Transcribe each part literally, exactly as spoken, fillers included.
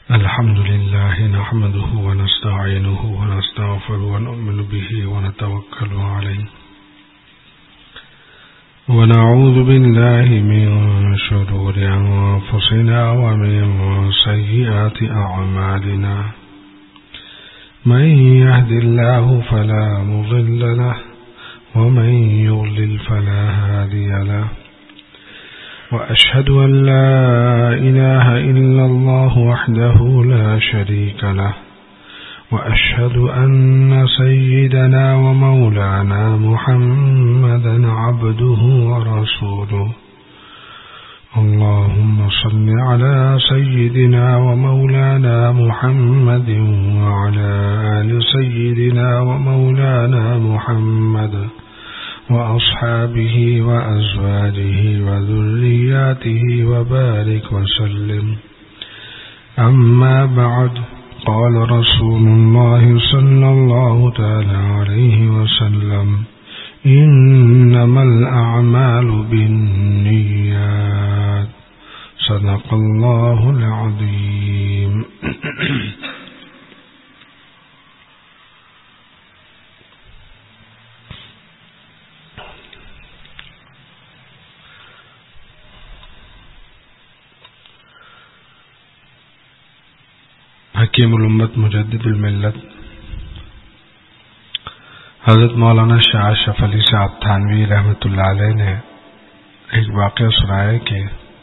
الحمد لله نحمده ونستعينه ونستغفره ونؤمن به ونتوكل عليه ونعوذ بالله من شرور أنفسنا ومن سيئات أعمالنا من يهد الله فلا مضل له ومن يضلل فلا هادي له وأشهد أن لا إله إلا الله وحده لا شريك له وأشهد أن سيدنا ومولانا محمدا عبده ورسوله اللهم صل على سيدنا ومولانا محمد وعلى آل سيدنا ومولانا محمد وأصحابه وأزواجه وذرياته وبارك وسلم أما بعد قال رسول الله صلى الله تعالى عليه وسلم إنما الأعمال بالنيات صدق الله العظيم. حکیم الامت مجدد الملت حضرت مولانا شاہ اشرف علی صاحب تھانوی رحمۃ اللہ علیہ نے ایک واقعہ سنایا کہ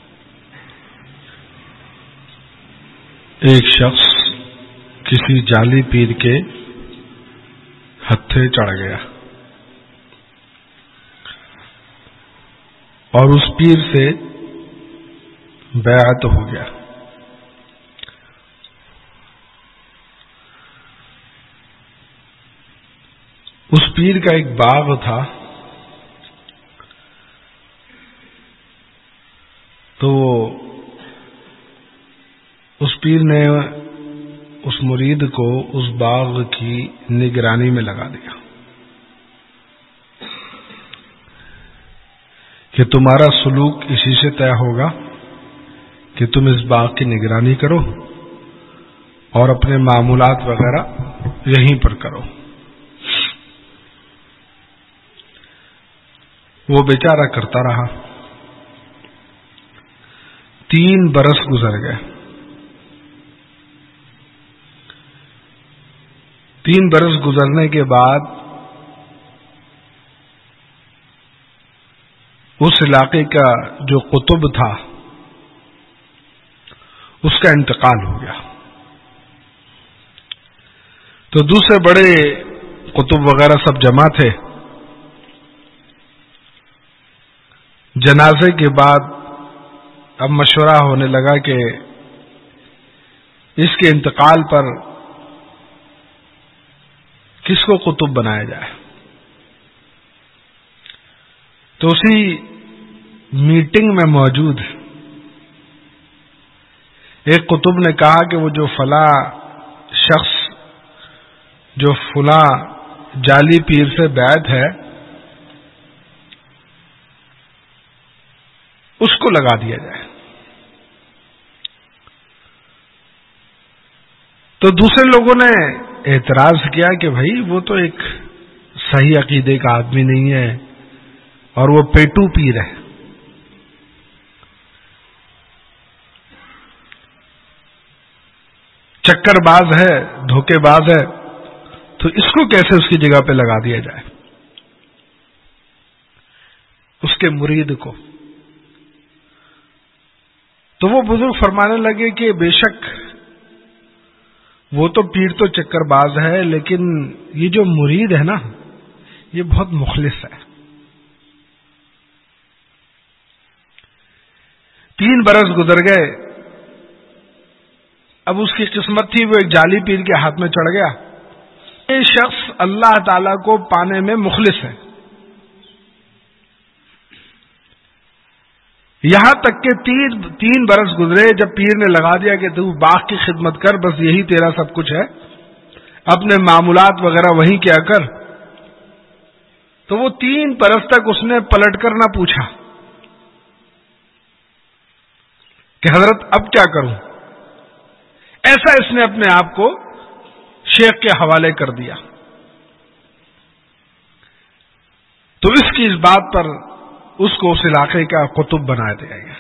ایک شخص کسی جعلی پیر کے ہتھے چڑھ گیا اور اس پیر سے بیعت ہو گیا. اس پیر کا ایک باغ تھا تو اس پیر نے اس مرید کو اس باغ کی نگرانی میں لگا دیا کہ تمہارا سلوک اسی سے طے ہوگا کہ تم اس باغ کی نگرانی کرو اور اپنے معمولات وغیرہ یہیں پر کرو. وہ بیچارہ کرتا رہا. تین برس گزر گئے. تین برس گزرنے کے بعد اس علاقے کا جو قطب تھا اس کا انتقال ہو گیا. تو دوسرے بڑے قطب وغیرہ سب جمع تھے. جنازے کے بعد اب مشورہ ہونے لگا کہ اس کے انتقال پر کس کو قطب بنایا جائے. تو اسی میٹنگ میں موجود ایک قطب نے کہا کہ وہ جو فلاں شخص جو فلاں جعلی پیر سے بیعت ہے اس کو لگا دیا جائے. تو دوسرے لوگوں نے اعتراض کیا کہ بھائی وہ تو ایک صحیح عقیدے کا آدمی نہیں ہے اور وہ پیٹو پیر ہے. چکر باز ہے, دھوکے باز ہے, تو اس کو کیسے اس کی جگہ پہ لگا دیا جائے اس کے مرید کو. تو وہ بزرگ فرمانے لگے کہ بے شک وہ تو پیر تو چکر باز ہے لیکن یہ جو مرید ہے نا یہ بہت مخلص ہے. تین برس گزر گئے. اب اس کی قسمت تھی وہ ایک جعلی پیر کے ہاتھ میں چڑھ گیا. یہ شخص اللہ تعالی کو پانے میں مخلص ہے. یہاں تک کہ تین تین برس گزرے. جب پیر نے لگا دیا کہ تو باغ کی خدمت کر, بس یہی تیرا سب کچھ ہے, اپنے معمولات وغیرہ وہی کیا کر, تو وہ تین برس تک اس نے پلٹ کر نہ پوچھا کہ حضرت اب کیا کروں. ایسا اس نے اپنے آپ کو شیخ کے حوالے کر دیا. تو اس کی اس بات پر اس کو اس علاقے کا قطب بنا دیا گیا.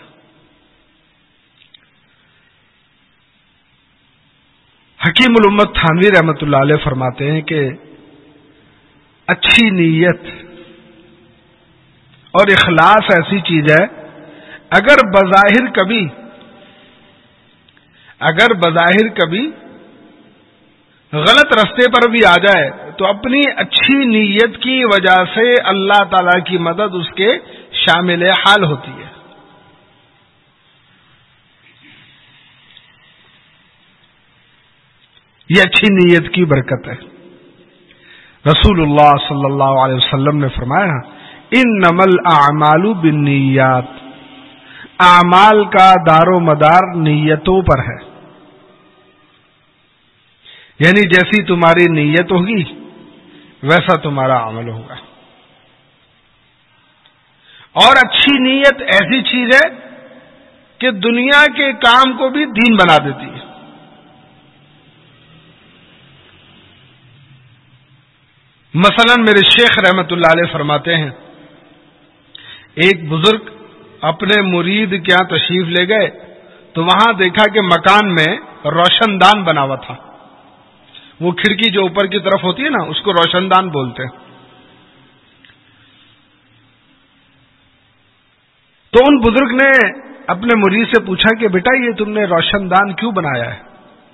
حکیم الامت تھانوی رحمۃ اللہ علیہ فرماتے ہیں کہ اچھی نیت اور اخلاص ایسی چیز ہے، اگر بظاہر کبھی اگر بظاہر کبھی غلط رستے پر بھی آ جائے تو اپنی اچھی نیت کی وجہ سے اللہ تعالی کی مدد اس کے شامل حال ہوتی ہے. یہ اچھی نیت کی برکت ہے. رسول اللہ صلی اللہ علیہ وسلم نے فرمایا انما الاعمال بالنیات، اعمال کا دار و مدار نیتوں پر ہے. یعنی جیسی تمہاری نیت ہوگی ویسا تمہارا عمل ہوگا. اور اچھی نیت ایسی چیز ہے کہ دنیا کے کام کو بھی دین بنا دیتی ہے. مثلا میرے شیخ رحمت اللہ علیہ فرماتے ہیں ایک بزرگ اپنے مرید کے یہاں تشریف لے گئے تو وہاں دیکھا کہ مکان میں روشن دان بنا ہوا تھا. وہ کھڑکی جو اوپر کی طرف ہوتی ہے نا اس کو روشن دان بولتے ہیں. تو ان بزرگ نے اپنے مرید سے پوچھا کہ بیٹا یہ تم نے روشن دان کیوں بنایا ہے؟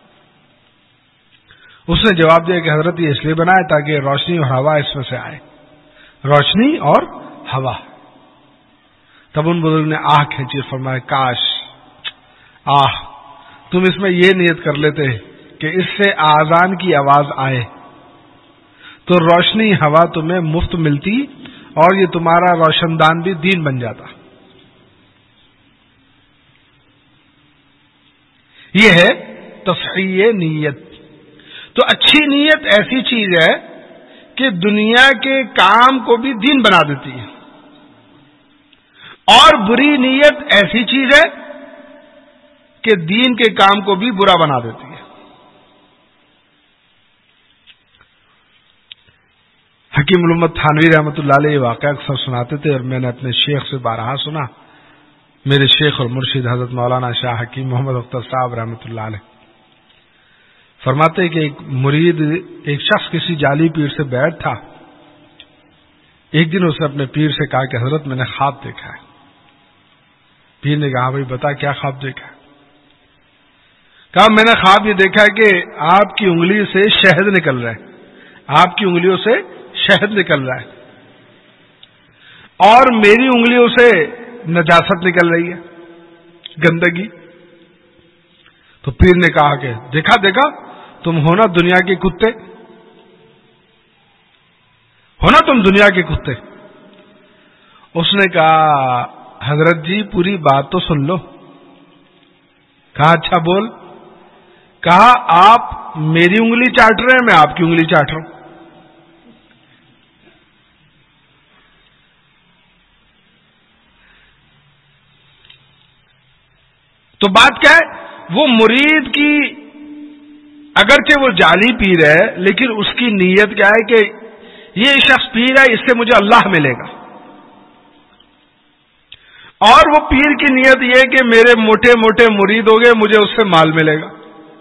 اس نے جواب دیا کہ حضرت یہ اس لیے بنایا تاکہ روشنی اور ہوا اس میں سے آئے. روشنی اور ہوا. تب ان بزرگ نے آہ کھینچی، فرمایا کاش آہ تم اس میں یہ نیت کر لیتے کہ اس سے آذان کی آواز آئے تو روشنی ہوا تمہیں مفت ملتی اور یہ تمہارا روشن دان بھی دین بن جاتا. یہ ہے تصحیح نیت. تو اچھی نیت ایسی چیز ہے کہ دنیا کے کام کو بھی دین بنا دیتی ہے، اور بری نیت ایسی چیز ہے کہ دین کے کام کو بھی برا بنا دیتی ہے. حکیم الامت تھانوی رحمۃ اللہ علیہ واقعہ اکثر سناتے تھے اور میں نے اپنے شیخ سے بارہا سنا. میرے شیخ اور مرشد حضرت مولانا شاہ حکیم محمد اختر صاحب رحمۃ اللہ علیہ فرماتے کہ ایک مرید ایک شخص کسی جعلی پیر سے بیعت تھا. ایک دن اس نے اپنے پیر سے کہا کہ حضرت میں نے خواب دیکھا ہے. پیر نے کہا بھائی بتا کیا خواب دیکھا ہے؟ کہا میں نے خواب یہ دیکھا ہے کہ آپ کی انگلی سے شہد نکل رہا ہے، آپ کی انگلیوں سے شہد نکل رہا ہے اور میری انگلیوں سے نجاست نکل رہی ہے، گندگی. تو پیر نے کہا کہ دیکھا دیکھا تم ہونا دنیا کے کتے، ہونا تم دنیا کے کتے. اس نے کہا حضرت جی پوری بات تو سن لو. کہا اچھا بول. کہا آپ میری انگلی چاٹ رہے ہیں، میں آپ کی انگلی چاٹ رہا ہوں. تو بات کیا ہے؟ وہ مرید کی اگرچہ وہ جعلی پیر ہے لیکن اس کی نیت کیا ہے کہ یہ شخص پیر ہے اس سے مجھے اللہ ملے گا، اور وہ پیر کی نیت یہ کہ میرے موٹے موٹے مرید ہو گئے مجھے اس سے مال ملے گا.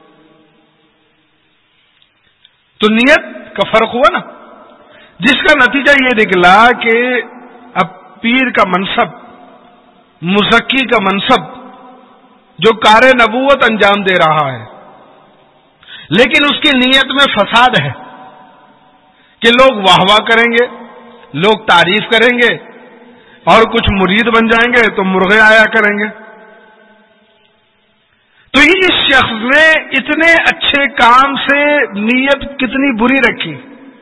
تو نیت کا فرق ہوا نا، جس کا نتیجہ یہ نکلا کہ اب پیر کا منصب، مزکی کا منصب جو کار نبوت انجام دے رہا ہے لیکن اس کی نیت میں فساد ہے کہ لوگ واہ واہ کریں گے، لوگ تعریف کریں گے اور کچھ مرید بن جائیں گے تو مرغے آیا کریں گے. تو اس شخص نے اتنے اچھے کام سے نیت کتنی بری رکھی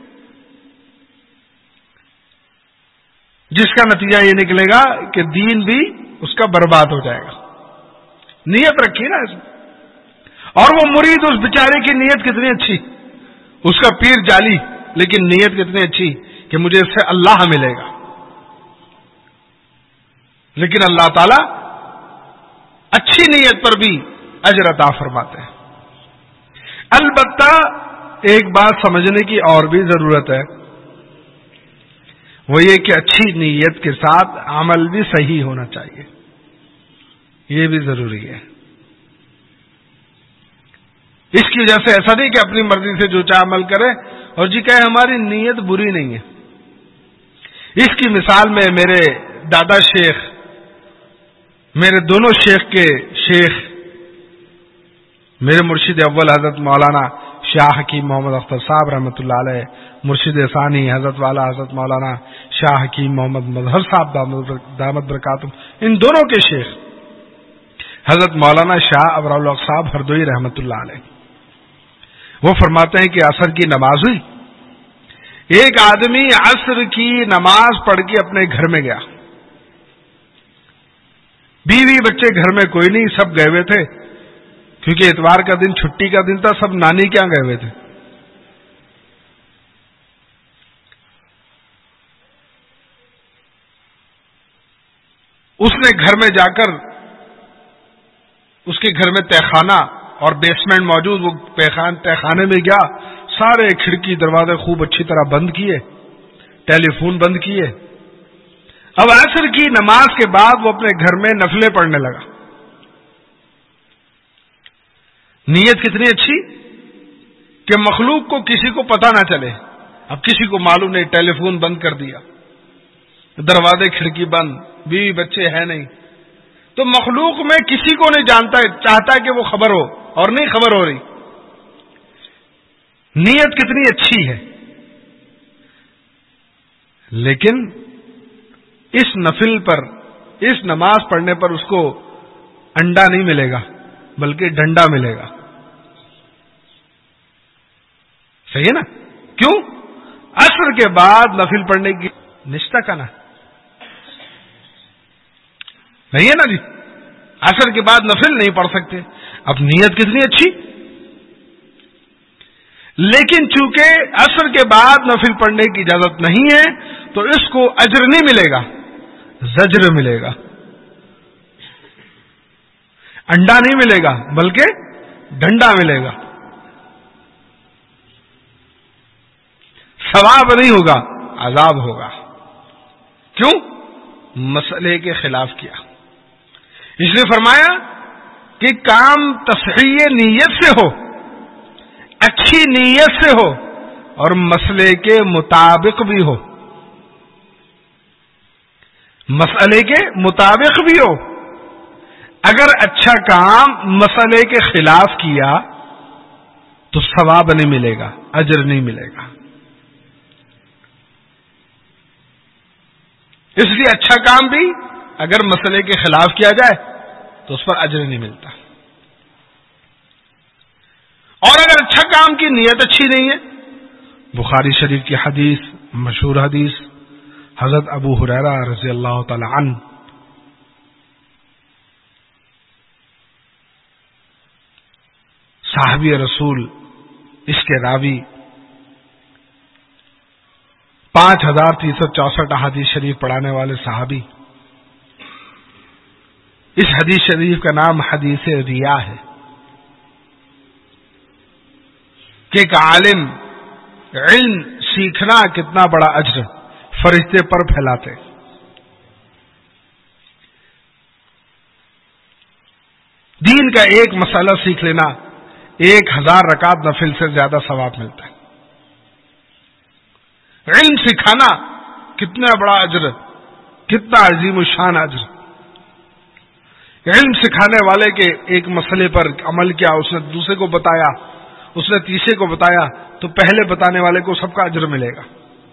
جس کا نتیجہ یہ نکلے گا کہ دین بھی اس کا برباد ہو جائے گا. نیت رکھی نا اس میں. اور وہ مرید اس بیچارے کی نیت کتنی اچھی، اس کا پیر جعلی لیکن نیت کتنی اچھی کہ مجھے اس سے اللہ ملے گا. لیکن اللہ تعالی اچھی نیت پر بھی اجر عطا فرماتے ہیں. البتہ ایک بات سمجھنے کی اور بھی ضرورت ہے، وہ یہ کہ اچھی نیت کے ساتھ عمل بھی صحیح ہونا چاہیے، یہ بھی ضروری ہے۔ اس کی وجہ سے ایسا نہیں کہ اپنی مرضی سے جو چاہے عمل کرے اور جی کہے ہماری نیت بری نہیں ہے۔ اس کی مثال میں میرے دادا شیخ، میرے دونوں شیخ کے شیخ، میرے مرشد اول حضرت مولانا شاہ حکیم محمد اختر صاحب رحمۃ اللہ علیہ، مرشد ثانی حضرت والا حضرت مولانا شاہ حکیم محمد مظہر صاحب دامت برکاتہم، ان دونوں کے شیخ حضرت مولانا شاہ ابرار الحق صاحب ہردوئی رحمۃ اللہ علیہ، وہ فرماتے ہیں کہ عصر کی نماز ہوئی، ایک آدمی عصر کی نماز پڑھ کے اپنے گھر میں گیا، بیوی بچے گھر میں کوئی نہیں، سب گئے ہوئے تھے کیونکہ اتوار کا دن چھٹی کا دن تھا، سب نانی کیا گئے ہوئے تھے۔ اس نے گھر میں جا کر اس کے گھر میں تہخانہ اور بیسمنٹ موجود، وہ تہخانے میں گیا، سارے کھڑکی دروازے خوب اچھی طرح بند کیے، ٹیلی فون بند کیے۔ اب عصر کی نماز کے بعد وہ اپنے گھر میں نفلیں پڑھنے لگا۔ نیت کتنی اچھی کہ مخلوق کو کسی کو پتہ نہ چلے، اب کسی کو معلوم نہیں، ٹیلی فون بند کر دیا، دروازے کھڑکی بند، بیوی بچے ہیں نہیں، تو مخلوق میں کسی کو نہیں جانتا، چاہتا ہے کہ وہ خبر ہو اور نہیں خبر ہو رہی۔ نیت کتنی اچھی ہے، لیکن اس نفل پر، اس نماز پڑھنے پر اس کو انڈا نہیں ملے گا بلکہ ڈنڈا ملے گا۔ صحیح ہے نا؟ کیوں؟ عصر کے بعد نفل پڑھنے کی نشتہ کا نا نہیں ہے نا جی، عصر کے بعد نفل نہیں پڑھ سکتے۔ اب نیت کتنی اچھی، لیکن چونکہ عصر کے بعد نفل پڑھنے کی اجازت نہیں ہے تو اس کو اجر نہیں ملے گا، زجر ملے گا، انڈا نہیں ملے گا بلکہ ڈنڈا ملے گا، ثواب نہیں ہوگا، عذاب ہوگا۔ کیوں؟ مسئلے کے خلاف کیا۔ اس لیے فرمایا کہ کام تصحیح نیت سے ہو، اچھی نیت سے ہو اور مسئلے کے مطابق بھی ہو، مسئلے کے مطابق بھی ہو۔ اگر اچھا کام مسئلے کے خلاف کیا تو ثواب نہیں ملے گا، اجر نہیں ملے گا۔ اس لیے اچھا کام بھی اگر مسئلے کے خلاف کیا جائے تو اس پر اجر نہیں ملتا، اور اگر اچھا کام کی نیت اچھی نہیں ہے، بخاری شریف کی حدیث، مشہور حدیث، حضرت ابو ہریرہ رضی اللہ تعالی عنہ صحابی رسول، اس کے راوی، پانچ ہزار تین سو چونسٹھ احادیث شریف پڑھانے والے صحابی، اس حدیث شریف کا نام حدیث ریا ہے کہ ایک عالم علم سیکھنا کتنا بڑا اجر فرشتے پر پھیلاتے۔ دین کا ایک مسئلہ سیکھ لینا ایک ہزار رکعت نفل سے زیادہ ثواب ملتا ہے۔ علم سکھانا کتنا بڑا اجر، کتنا عظیم الشان اجر۔ علم سکھانے والے کے ایک مسئلے پر عمل کیا، اس نے دوسرے کو بتایا، اس نے تیسرے کو بتایا، تو پہلے بتانے والے کو سب کا اجر ملے گا۔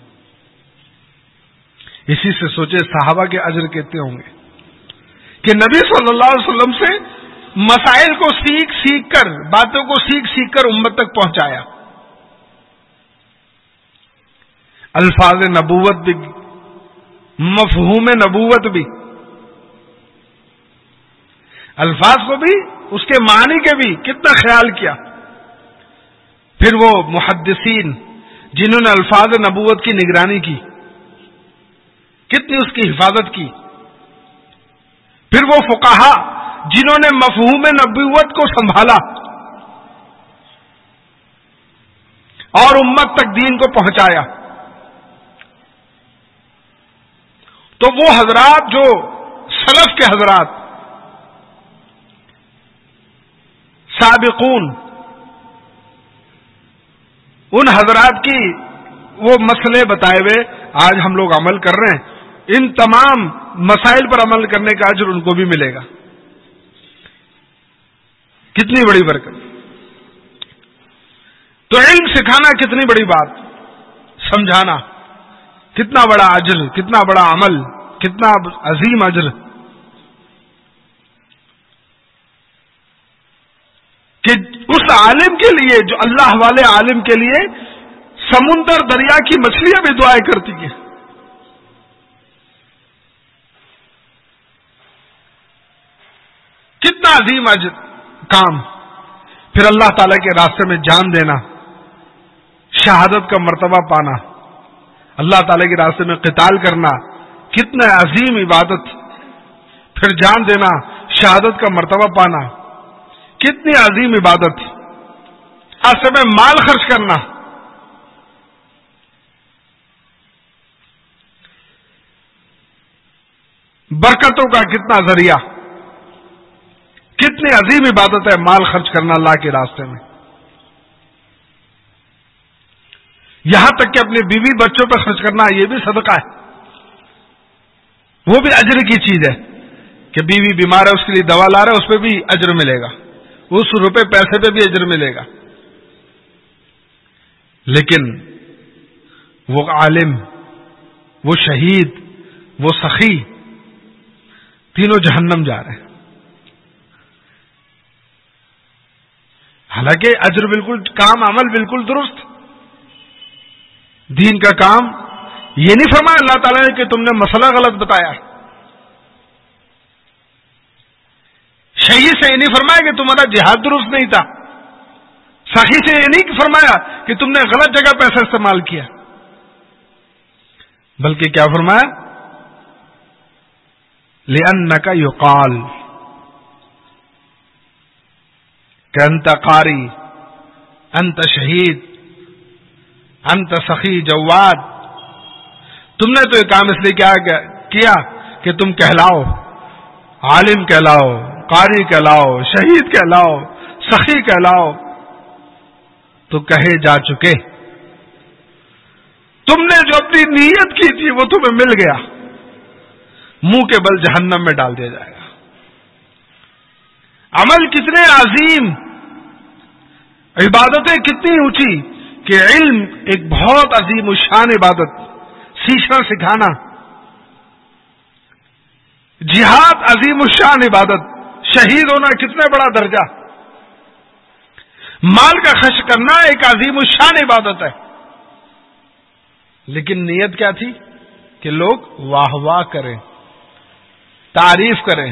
اسی سے سوچے صحابہ کے اجر کتنے ہوں گے کہ نبی صلی اللہ علیہ وسلم سے مسائل کو سیکھ سیکھ کر، باتوں کو سیکھ سیکھ کر امت تک پہنچایا۔ الفاظ نبوت بھی، مفہوم نبوت بھی، الفاظ کو بھی، اس کے معنی کے بھی کتنا خیال کیا۔ پھر وہ محدثین جنہوں نے الفاظ نبوت کی نگرانی کی، کتنی اس کی حفاظت کی۔ پھر وہ فقہا جنہوں نے مفہوم نبوت کو سنبھالا، اور امت تک دین کو پہنچایا. تو وہ حضرات جو سلف کے حضرات سابقون، ان حضرات کی وہ مسئلے بتائے ہوئے آج ہم لوگ عمل کر رہے ہیں، ان تمام مسائل پر عمل کرنے کا اجر ان کو بھی ملے گا. کتنی بڑی برکت. تو علم سکھانا کتنی بڑی بات، سمجھانا کتنا بڑا اجر، کتنا بڑا عمل، کتنا عظیم اجر کہ اس عالم کے لیے، جو اللہ والے عالم کے لیے سمندر دریا کی مچھلیاں بھی دعائیں کرتی ہیں. کتنا عظیم اجر کام. پھر اللہ تعالی کے راستے میں جان دینا، شہادت کا مرتبہ پانا، اللہ تعالی کے راستے میں قتال کرنا، کتنا عظیم عبادت. پھر جان دینا، شہادت کا مرتبہ پانا، کتنی عظیم عبادت. راستے میں مال خرچ کرنا، برکتوں کا کتنا ذریعہ. کتنی عظیم عبادت ہے مال خرچ کرنا اللہ کے راستے میں. یہاں تک کہ اپنی بیوی بچوں پہ خرچ کرنا، یہ بھی صدقہ ہے، وہ بھی اجر کی چیز ہے کہ بیوی بیمار ہے، اس کے لیے دوا لا رہا ہے، اس پہ بھی اجر ملے گا، اس روپے پیسے پہ بھی اجر ملے گا. لیکن وہ عالم، وہ شہید، وہ سخی، تینوں جہنم جا رہے ہیں. حالانکہ اجر بالکل، کام عمل بالکل درست، دین کا کام. یہ نہیں فرمایا اللہ تعالیٰ نے کہ تم نے مسئلہ غلط بتایا. شہید سے یہ نہیں فرمایا کہ تمہارا جہاد درست نہیں تھا. سخی سے یہ نہیں فرمایا کہ تم نے غلط جگہ پیسہ استعمال کیا. بلکہ کیا فرمایا؟ لِأَنَّكَ يُقَالُ کہ انت قاری، انت شہید، انت سخی جواد. تم نے تو یہ کام اس لیے کیا کیا کہ تم کہلاؤ، عالم کہلاؤ، قاری کہلاؤ، شہید کہلاؤ، سخی کہلاؤ. تو کہے جا چکے. تم نے جو اپنی نیت کی تھی وہ تمہیں مل گیا، منہ کے بل جہنم میں ڈال دیا جائے گا. عمل کتنے عظیم، عبادتیں کتنی اونچی کہ علم ایک بہت عظیم الشان عبادت، سیکھنا سکھانا. جہاد عظیم الشان عبادت، شہید ہونا کتنا بڑا درجہ. مال کا خرچ کرنا ایک عظیم الشان عبادت ہے. لیکن نیت کیا تھی کہ لوگ واہ واہ کریں، تعریف کریں.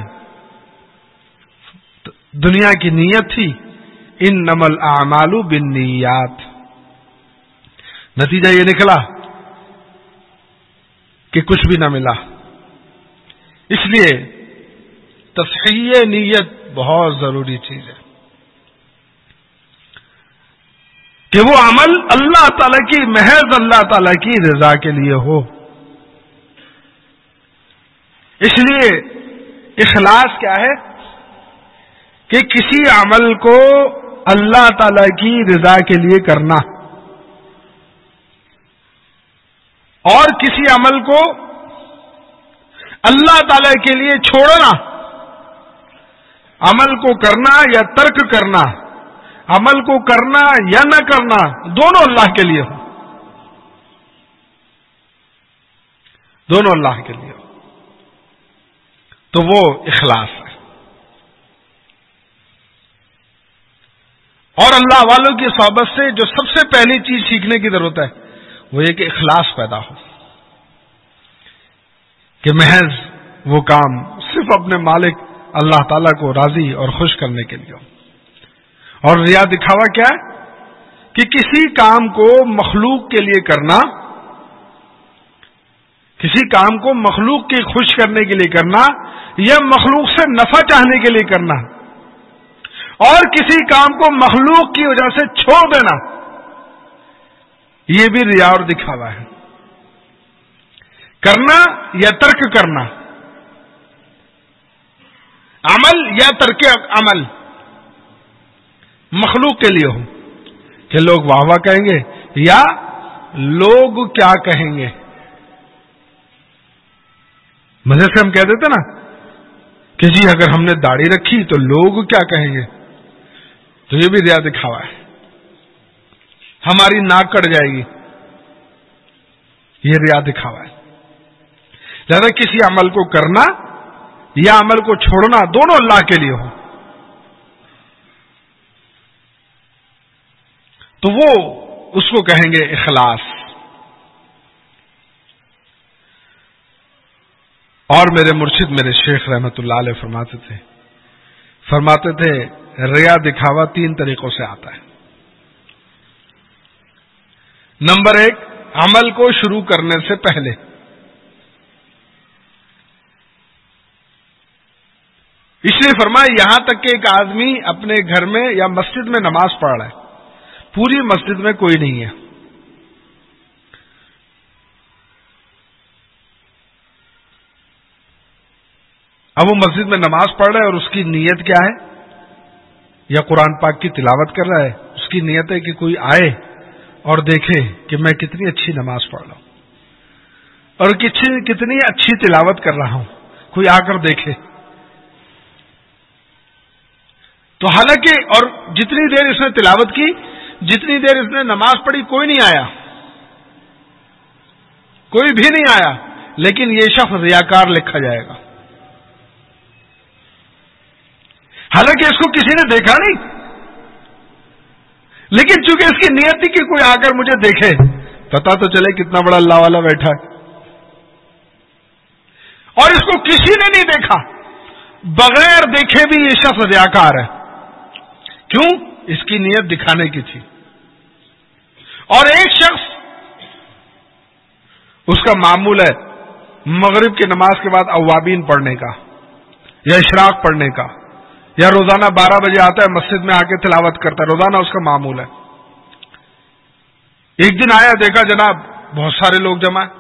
دنیا کی نیت تھی انما الاعمال بالنیات. نتیجہ یہ نکلا کہ کچھ بھی نہ ملا. اس لیے تصحیح نیت بہت ضروری چیز ہے کہ وہ عمل اللہ تعالی کی، محض اللہ تعالی کی رضا کے لیے ہو. اس لیے اخلاص کیا ہے کہ کسی عمل کو اللہ تعالی کی رضا کے لیے کرنا اور کسی عمل کو اللہ تعالی کے لیے چھوڑنا. عمل کو کرنا یا ترک کرنا، عمل کو کرنا یا نہ کرنا، دونوں اللہ کے لیے ہو، دونوں اللہ کے لیے ہو. تو وہ اخلاص ہے. اور اللہ والوں کی صحبت سے جو سب سے پہلی چیز سیکھنے کی ضرورت ہے وہ یہ کہ اخلاص پیدا ہو، کہ محض وہ کام صرف اپنے مالک اللہ تعالیٰ کو راضی اور خوش کرنے کے لیے ہو. اور ریا دکھاوا کیا ہے کہ کسی کام کو مخلوق کے لیے کرنا، کسی کام کو مخلوق کی خوش کرنے کے لیے کرنا یا مخلوق سے نفع چاہنے کے لیے کرنا، اور کسی کام کو مخلوق کی وجہ سے چھوڑ دینا یہ بھی ریا اور دکھاوا ہے. کرنا یا ترک کرنا، عمل یا ترک عمل مخلوق کے لیے ہو کہ لوگ واہ واہ کہیں گے یا لوگ کیا کہیں گے. مزے سے ہم کہہ دیتے نا کہ جی اگر ہم نے داڑھی رکھی تو لوگ کیا کہیں گے، تو یہ بھی ریا دکھاوا ہے. ہماری ناک کٹ جائے گی، یہ ریا دکھاوا ہے. لہذا کسی عمل کو کرنا یا عمل کو چھوڑنا دونوں اللہ کے لیے ہو تو وہ اس کو کہیں گے اخلاص. اور میرے مرشد میرے شیخ رحمت اللہ علیہ فرماتے تھے فرماتے تھے ریا دکھاوا تین طریقوں سے آتا ہے. نمبر ایک، عمل کو شروع کرنے سے پہلے. اس لیے فرمایا یہاں تک کہ ایک آدمی اپنے گھر میں یا مسجد میں نماز پڑھ رہا ہے، پوری مسجد میں کوئی نہیں ہے، اب وہ مسجد میں نماز پڑھ رہا ہے اور اس کی نیت کیا ہے؟ یا قرآن پاک کی تلاوت کر رہا ہے، اس کی نیت ہے کہ کوئی آئے اور دیکھے کہ میں کتنی اچھی نماز پڑھ رہا ہوں اور کتنی اچھی تلاوت کر رہا ہوں، کوئی آ کر دیکھے. تو حالانکہ اور جتنی دیر اس نے تلاوت کی، جتنی دیر اس نے نماز پڑھی، کوئی نہیں آیا، کوئی بھی نہیں آیا، لیکن یہ شخص ریاکار لکھا جائے گا. حالانکہ اس کو کسی نے دیکھا نہیں، لیکن چونکہ اس کی نیت تھی کہ کوئی آ کر مجھے دیکھے، پتا تو چلے کتنا بڑا اللہ والا بیٹھا ہے، اور اس کو کسی نے نہیں دیکھا، بغیر دیکھے بھی یہ شخص ریاکار ہے. کیوں؟ اس کی نیت دکھانے کی تھی. اور ایک شخص اس کا معمول ہے مغرب کی نماز کے بعد اوابین پڑھنے کا یا اشراق پڑھنے کا، یا روزانہ بارہ بجے آتا ہے مسجد میں آ کے تلاوت کرتا ہے، روزانہ اس کا معمول ہے. ایک دن آیا، دیکھا جناب بہت سارے لوگ جمع ہیں،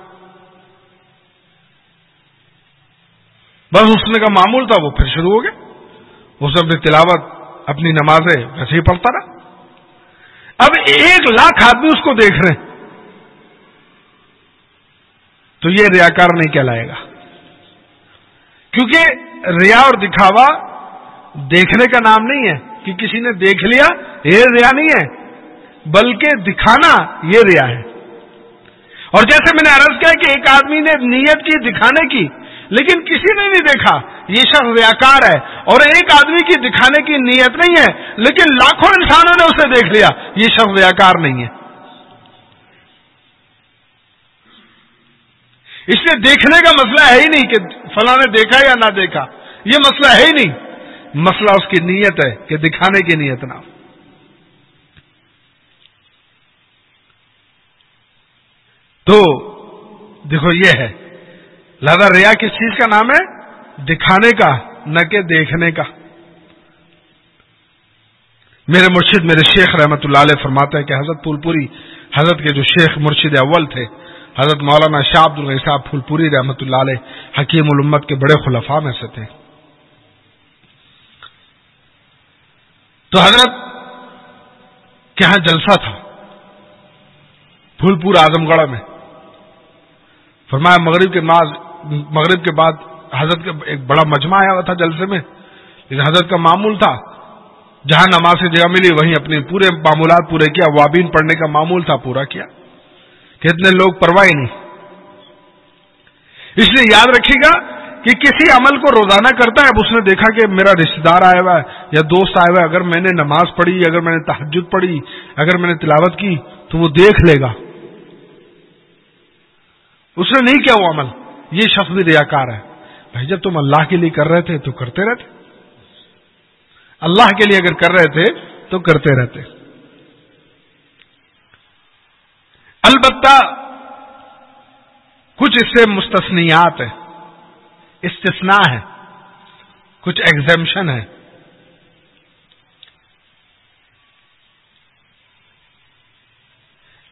بس اس نے کا معمول تھا، وہ پھر شروع ہو گیا، اس نے اپنی تلاوت اپنی نمازیں ویسے ہی پڑھتا رہا. اب ایک لاکھ آدمی اس کو دیکھ رہے ہیں تو یہ ریاکار نہیں کہلائے گا، کیونکہ ریا اور دکھاوا دیکھنے کا نام نہیں ہے کہ کسی نے دیکھ لیا، یہ ریا نہیں ہے، بلکہ دکھانا یہ ریا ہے. اور جیسے میں نے عرض کیا کہ ایک آدمی نے نیت کی دکھانے کی، لیکن کسی نے نہیں دیکھا، یہ شخص ریاکار ہے. اور ایک آدمی کی دکھانے کی نیت نہیں ہے، لیکن لاکھوں انسانوں نے اسے دیکھ لیا، یہ شخص ریاکار نہیں ہے. اس لیے دیکھنے کا مسئلہ ہے ہی نہیں کہ فلاں نے دیکھا یا نہ دیکھا، یہ مسئلہ ہے ہی نہیں. مسئلہ اس کی نیت ہے کہ دکھانے کی نیت نہ. تو دیکھو یہ ہے، لہذا ریا کس چیز کا نام ہے؟ دکھانے کا، نہ کہ دیکھنے کا. میرے مرشد میرے شیخ رحمت اللہ علیہ فرماتے ہیں کہ حضرت پھول پوری، حضرت کے جو شیخ مرشد اول تھے حضرت مولانا شاہ عبد الغنی صاحب پھول پوری رحمت اللہ علیہ، حکیم الامت کے بڑے خلفاء میں سے تھے. تو حضرت کے ہاں جلسہ تھا پھول پور اعظم گڑھ میں. فرمایا مغرب کے نماز مغرب کے بعد حضرت کا ایک بڑا مجمع آیا ہوا تھا جلسے میں، لیکن حضرت کا معمول تھا جہاں نماز کی جگہ ملی وہیں اپنے پورے معمولات پورے کیا، وابین پڑھنے کا معمول تھا پورا کیا، کہ اتنے لوگ پرواہ نہیں. اس لیے یاد رکھیے گا کہ کسی عمل کو روزانہ کرتا ہے، اب اس نے دیکھا کہ میرا رشتہ دار آیا ہوا ہے یا دوست آیا ہوا ہے، اگر میں نے نماز پڑھی، اگر میں نے تہجد پڑھی، اگر میں نے تلاوت کی تو وہ دیکھ لے گا. اس نے نہیں کیا وہ عمل، یہ شخص بھی ریاکار ہے. بھائی جب تم اللہ کے لیے کر رہے تھے تو کرتے رہتے، اللہ کے لیے اگر کر رہے تھے تو کرتے رہتے. البتہ کچھ اس سے مستثنیات ہیں، استثناء ہے، کچھ ایگزمپشن ہے.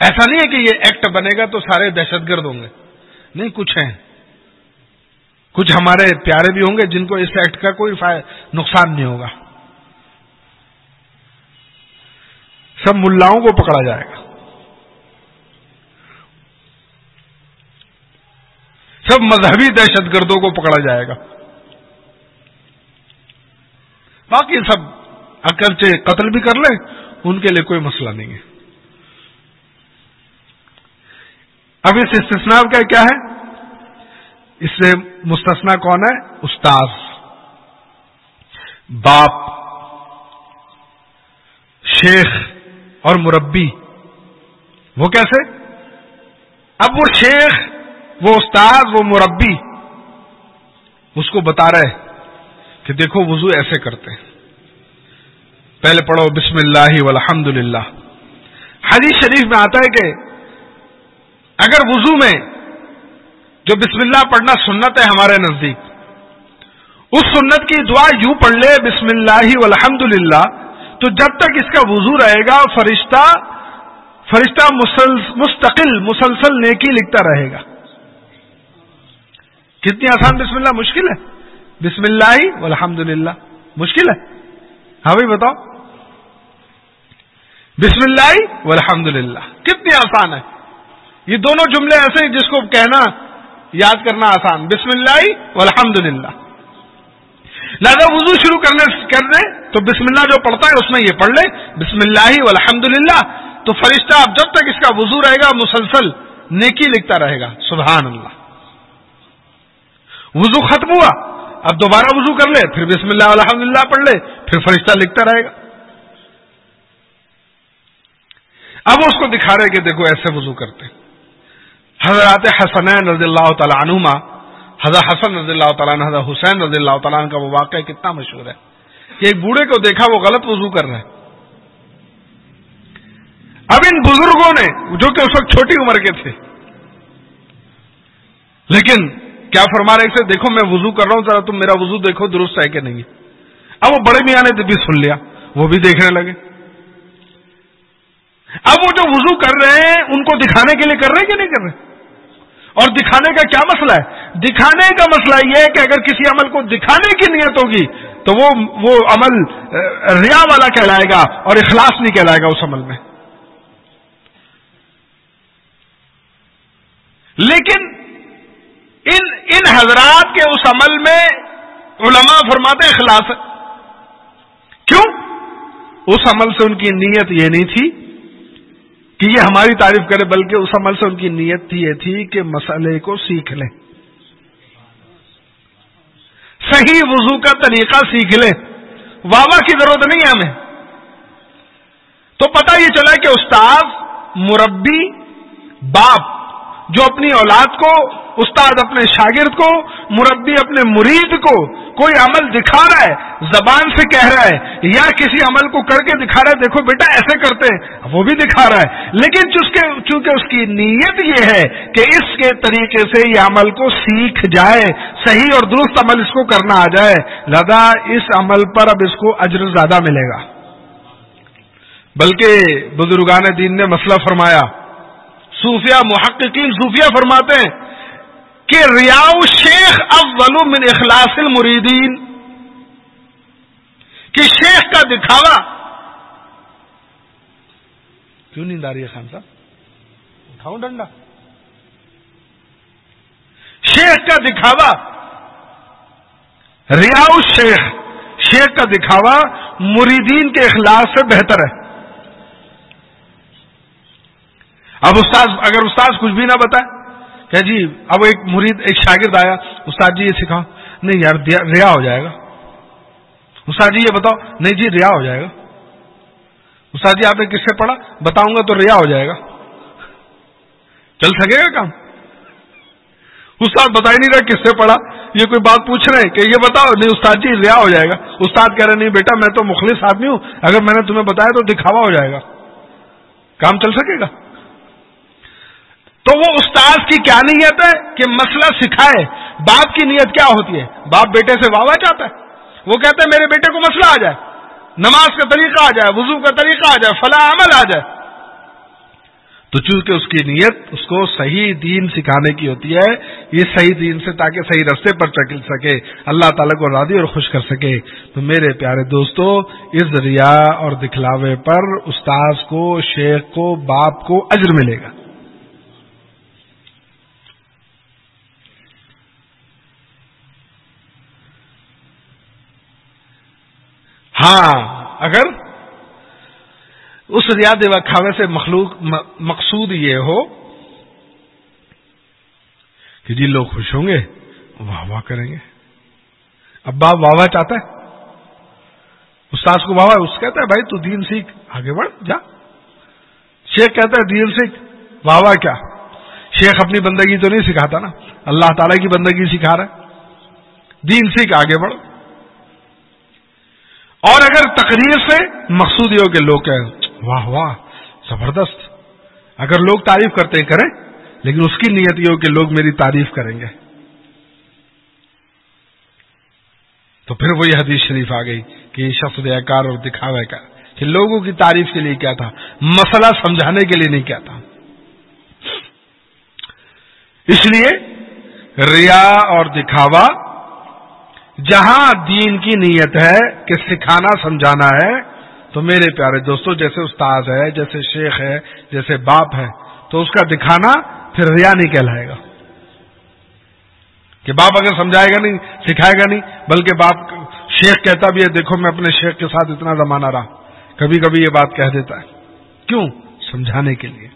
ایسا نہیں ہے کہ یہ ایکٹ بنے گا تو سارے دہشت گرد ہوں گے، نہیں، کچھ ہیں، کچھ ہمارے پیارے بھی ہوں گے جن کو اس ایکٹ کا کوئی نقصان نہیں ہوگا. سب ملاؤں کو پکڑا جائے گا، سب مذہبی دہشت گردوں کو پکڑا جائے گا، باقی سب اگرچہ قتل بھی کر لیں ان کے لیے کوئی مسئلہ نہیں ہے. اب اس استثناء کا کیا ہے؟ اس سے مستثنا کون ہے؟ استاذ، باپ، شیخ اور مربی. وہ کیسے؟ اب وہ شیخ، وہ استاذ، وہ مربی اس کو بتا رہے کہ دیکھو وضو ایسے کرتے ہیں، پہلے پڑھو بسم اللہ والحمد للہ. حدیث شریف میں آتا ہے کہ اگر وضو میں جو بسم اللہ پڑھنا سنت ہے ہمارے نزدیک، اس سنت کی دعا یوں پڑھ لے بسم اللہ والحمد للہ، تو جب تک اس کا وضو رہے گا فرشتہ فرشتہ مستقل مسلسل نیکی لکھتا رہے گا. کتنی آسان بسم اللہ، مشکل ہے؟ بسم اللہ والحمد للہ مشکل ہے؟ ہاں بھائی بتاؤ، بسم اللہ والحمد للہ کتنی آسان ہے. یہ دونوں جملے ایسے جس کو کہنا یاد کرنا آسان، بسم اللہ والحمد للہ. لہذا وضو شروع کرنے کرنے تو بسم اللہ جو پڑھتا ہے اس میں یہ پڑھ لے بسم اللہ والحمد للہ، تو فرشتہ اب جب تک اس کا وضو رہے گا مسلسل نیکی لکھتا رہے گا. سبحان اللہ. وضو ختم ہوا، اب دوبارہ وضو کر لے، پھر بسم اللہ والحمد للہ پڑھ لے، پھر فرشتہ لکھتا رہے گا. اب اس کو دکھا رہے کہ دیکھو ایسے وضو کرتے. حضرات حسنین رضی اللہ تعالی عنہما، حضرت حسن رضی اللہ تعالیٰ عنہ، حضرت حسین رضی اللہ تعالیٰ عنہ کا وہ واقعہ کتنا مشہور ہے کہ ایک بوڑھے کو دیکھا وہ غلط وضو کر رہا ہے. اب ان بزرگوں نے جو کہ اس وقت چھوٹی عمر کے تھے، لیکن کیا فرما رہے تھے؟ دیکھو میں وضو کر رہا ہوں، ذرا تم میرا وضو دیکھو درست ہے کہ نہیں ہے. اب وہ بڑے میاں نے بھی سن لیا، وہ بھی دیکھنے لگے. اب وہ جو وضو کر رہے ہیں ان کو دکھانے کے لیے کر رہے ہیں کہ نہیں کر رہے؟ اور دکھانے کا کیا مسئلہ ہے؟ دکھانے کا مسئلہ یہ ہے کہ اگر کسی عمل کو دکھانے کی نیت ہوگی تو وہ وہ عمل ریا والا کہلائے گا اور اخلاص نہیں کہلائے گا اس عمل میں. لیکن ان ان حضرات کے اس عمل میں علماء فرماتے اخلاص ہے. کیوں؟ اس عمل سے ان کی نیت یہ نہیں تھی کہ یہ ہماری تعریف کرے، بلکہ اس عمل سے ان کی نیت یہ تھی کہ مسئلے کو سیکھ لیں، صحیح وضو کا طریقہ سیکھ لیں. واہ واہ کی ضرورت نہیں ہے ہمیں. تو پتہ یہ چلا کہ استاد، مربی، باپ جو اپنی اولاد کو، استاد اپنے شاگرد کو، مربی اپنے مرید کو کوئی عمل دکھا رہا ہے، زبان سے کہہ رہا ہے یا کسی عمل کو کر کے دکھا رہا ہے، دیکھو بیٹا ایسے کرتے ہیں، وہ بھی دکھا رہا ہے، لیکن چونکہ اس کی نیت یہ ہے کہ اس کے طریقے سے یہ عمل کو سیکھ جائے، صحیح اور درست عمل اس کو کرنا آ جائے، لہذا اس عمل پر اب اس کو اجر زیادہ ملے گا. بلکہ بزرگان دین نے مسئلہ فرمایا، صوفیہ محققین صوفیہ فرماتے ہیں کہ ریاء الشیخ اول من اخلاص المریدین، کہ شیخ کا دکھاوا. کیوں نیند آ رہی ہے خان صاحب؟ اٹھاؤں ڈنڈا. شیخ کا دکھاوا، ریاء الشیخ، شیخ کا دکھاوا مریدین کے اخلاص سے بہتر ہے. اب استاد اگر استاد کچھ بھی نہ بتائے کہ جی، اب ایک مرید ایک شاگرد آیا، استاد جی یہ سکھاؤ، نہیں یار ریا ہو جائے گا. استاد جی یہ بتاؤ، نہیں جی ریا ہو جائے گا. استاد جی آپ نے کس سے پڑھا؟ بتاؤں گا تو ریا ہو جائے گا. چل سکے گا کام؟ استاد بتا ہی نہیں رہا کس سے پڑھا، یہ کوئی بات پوچھ رہے ہیں کہ یہ بتاؤ، نہیں استاد جی ریا ہو جائے گا. استاد کہہ رہے نہیں بیٹا میں تو مخلص آدمی ہوں، اگر میں نے تمہیں بتایا تو دکھاوا ہو جائے گا. کام چل سکے گا؟ تو وہ استاد کی کیا نیت ہے کہ مسئلہ سکھائے. باپ کی نیت کیا ہوتی ہے؟ باپ بیٹے سے واہ واہ چاہتا ہے، وہ کہتا ہے میرے بیٹے کو مسئلہ آ جائے، نماز کا طریقہ آ جائے، وضو کا طریقہ آ جائے، فلاں عمل آ جائے. تو چونکہ اس کی نیت اس کو صحیح دین سکھانے کی ہوتی ہے، یہ صحیح دین سے تاکہ صحیح راستے پر چل سکے، اللہ تعالیٰ کو راضی اور خوش کر سکے، تو میرے پیارے دوستو اس ریا اور دکھلاوے پر استاذ کو، شیخ کو، باپ کو اجر ملے گا۔ ہاں اگر اس ریا دکھاوے سے مخلوق مقصود یہ ہو کہ جی لوگ خوش ہوں گے، واہ واہ کریں گے۔ اب باپ واہ واہ چاہتا ہے، استاذ کو واہ واہ، اس کہتا ہے بھائی تو دین سیکھ، آگے بڑھ جا۔ شیخ کہتا ہے دین سیکھ، واہ واہ کیا، شیخ اپنی بندگی تو نہیں سکھاتا نا، اللہ تعالیٰ کی بندگی سکھا رہا ہے، دین سیکھ آگے بڑھ۔ اور اگر تقریر سے مقصود یہ ہو کہ لوگ کہیں واہ واہ زبردست، اگر لوگ تعریف کرتے ہیں کریں، لیکن اس کی نیت یہ ہو کہ لوگ میری تعریف کریں گے، تو پھر وہی حدیث شریف آ گئی کہ یہ شخص ریاکار اور دکھاوے کا، کہ لوگوں کی تعریف کے لیے کیا تھا، مسئلہ سمجھانے کے لیے نہیں کیا تھا۔ اس لیے ریا اور دکھاوا جہاں دین کی نیت ہے کہ سکھانا سمجھانا ہے، تو میرے پیارے دوستو جیسے استاد ہے، جیسے شیخ ہے، جیسے باپ ہے، تو اس کا دکھانا پھر ریا نہیں کہلائے گا، کہ باپ اگر سمجھائے گا نہیں، سکھائے گا نہیں، بلکہ باپ شیخ کہتا بھی ہے دیکھو میں اپنے شیخ کے ساتھ اتنا زمانہ رہا، کبھی کبھی یہ بات کہہ دیتا ہے، کیوں؟ سمجھانے کے لیے۔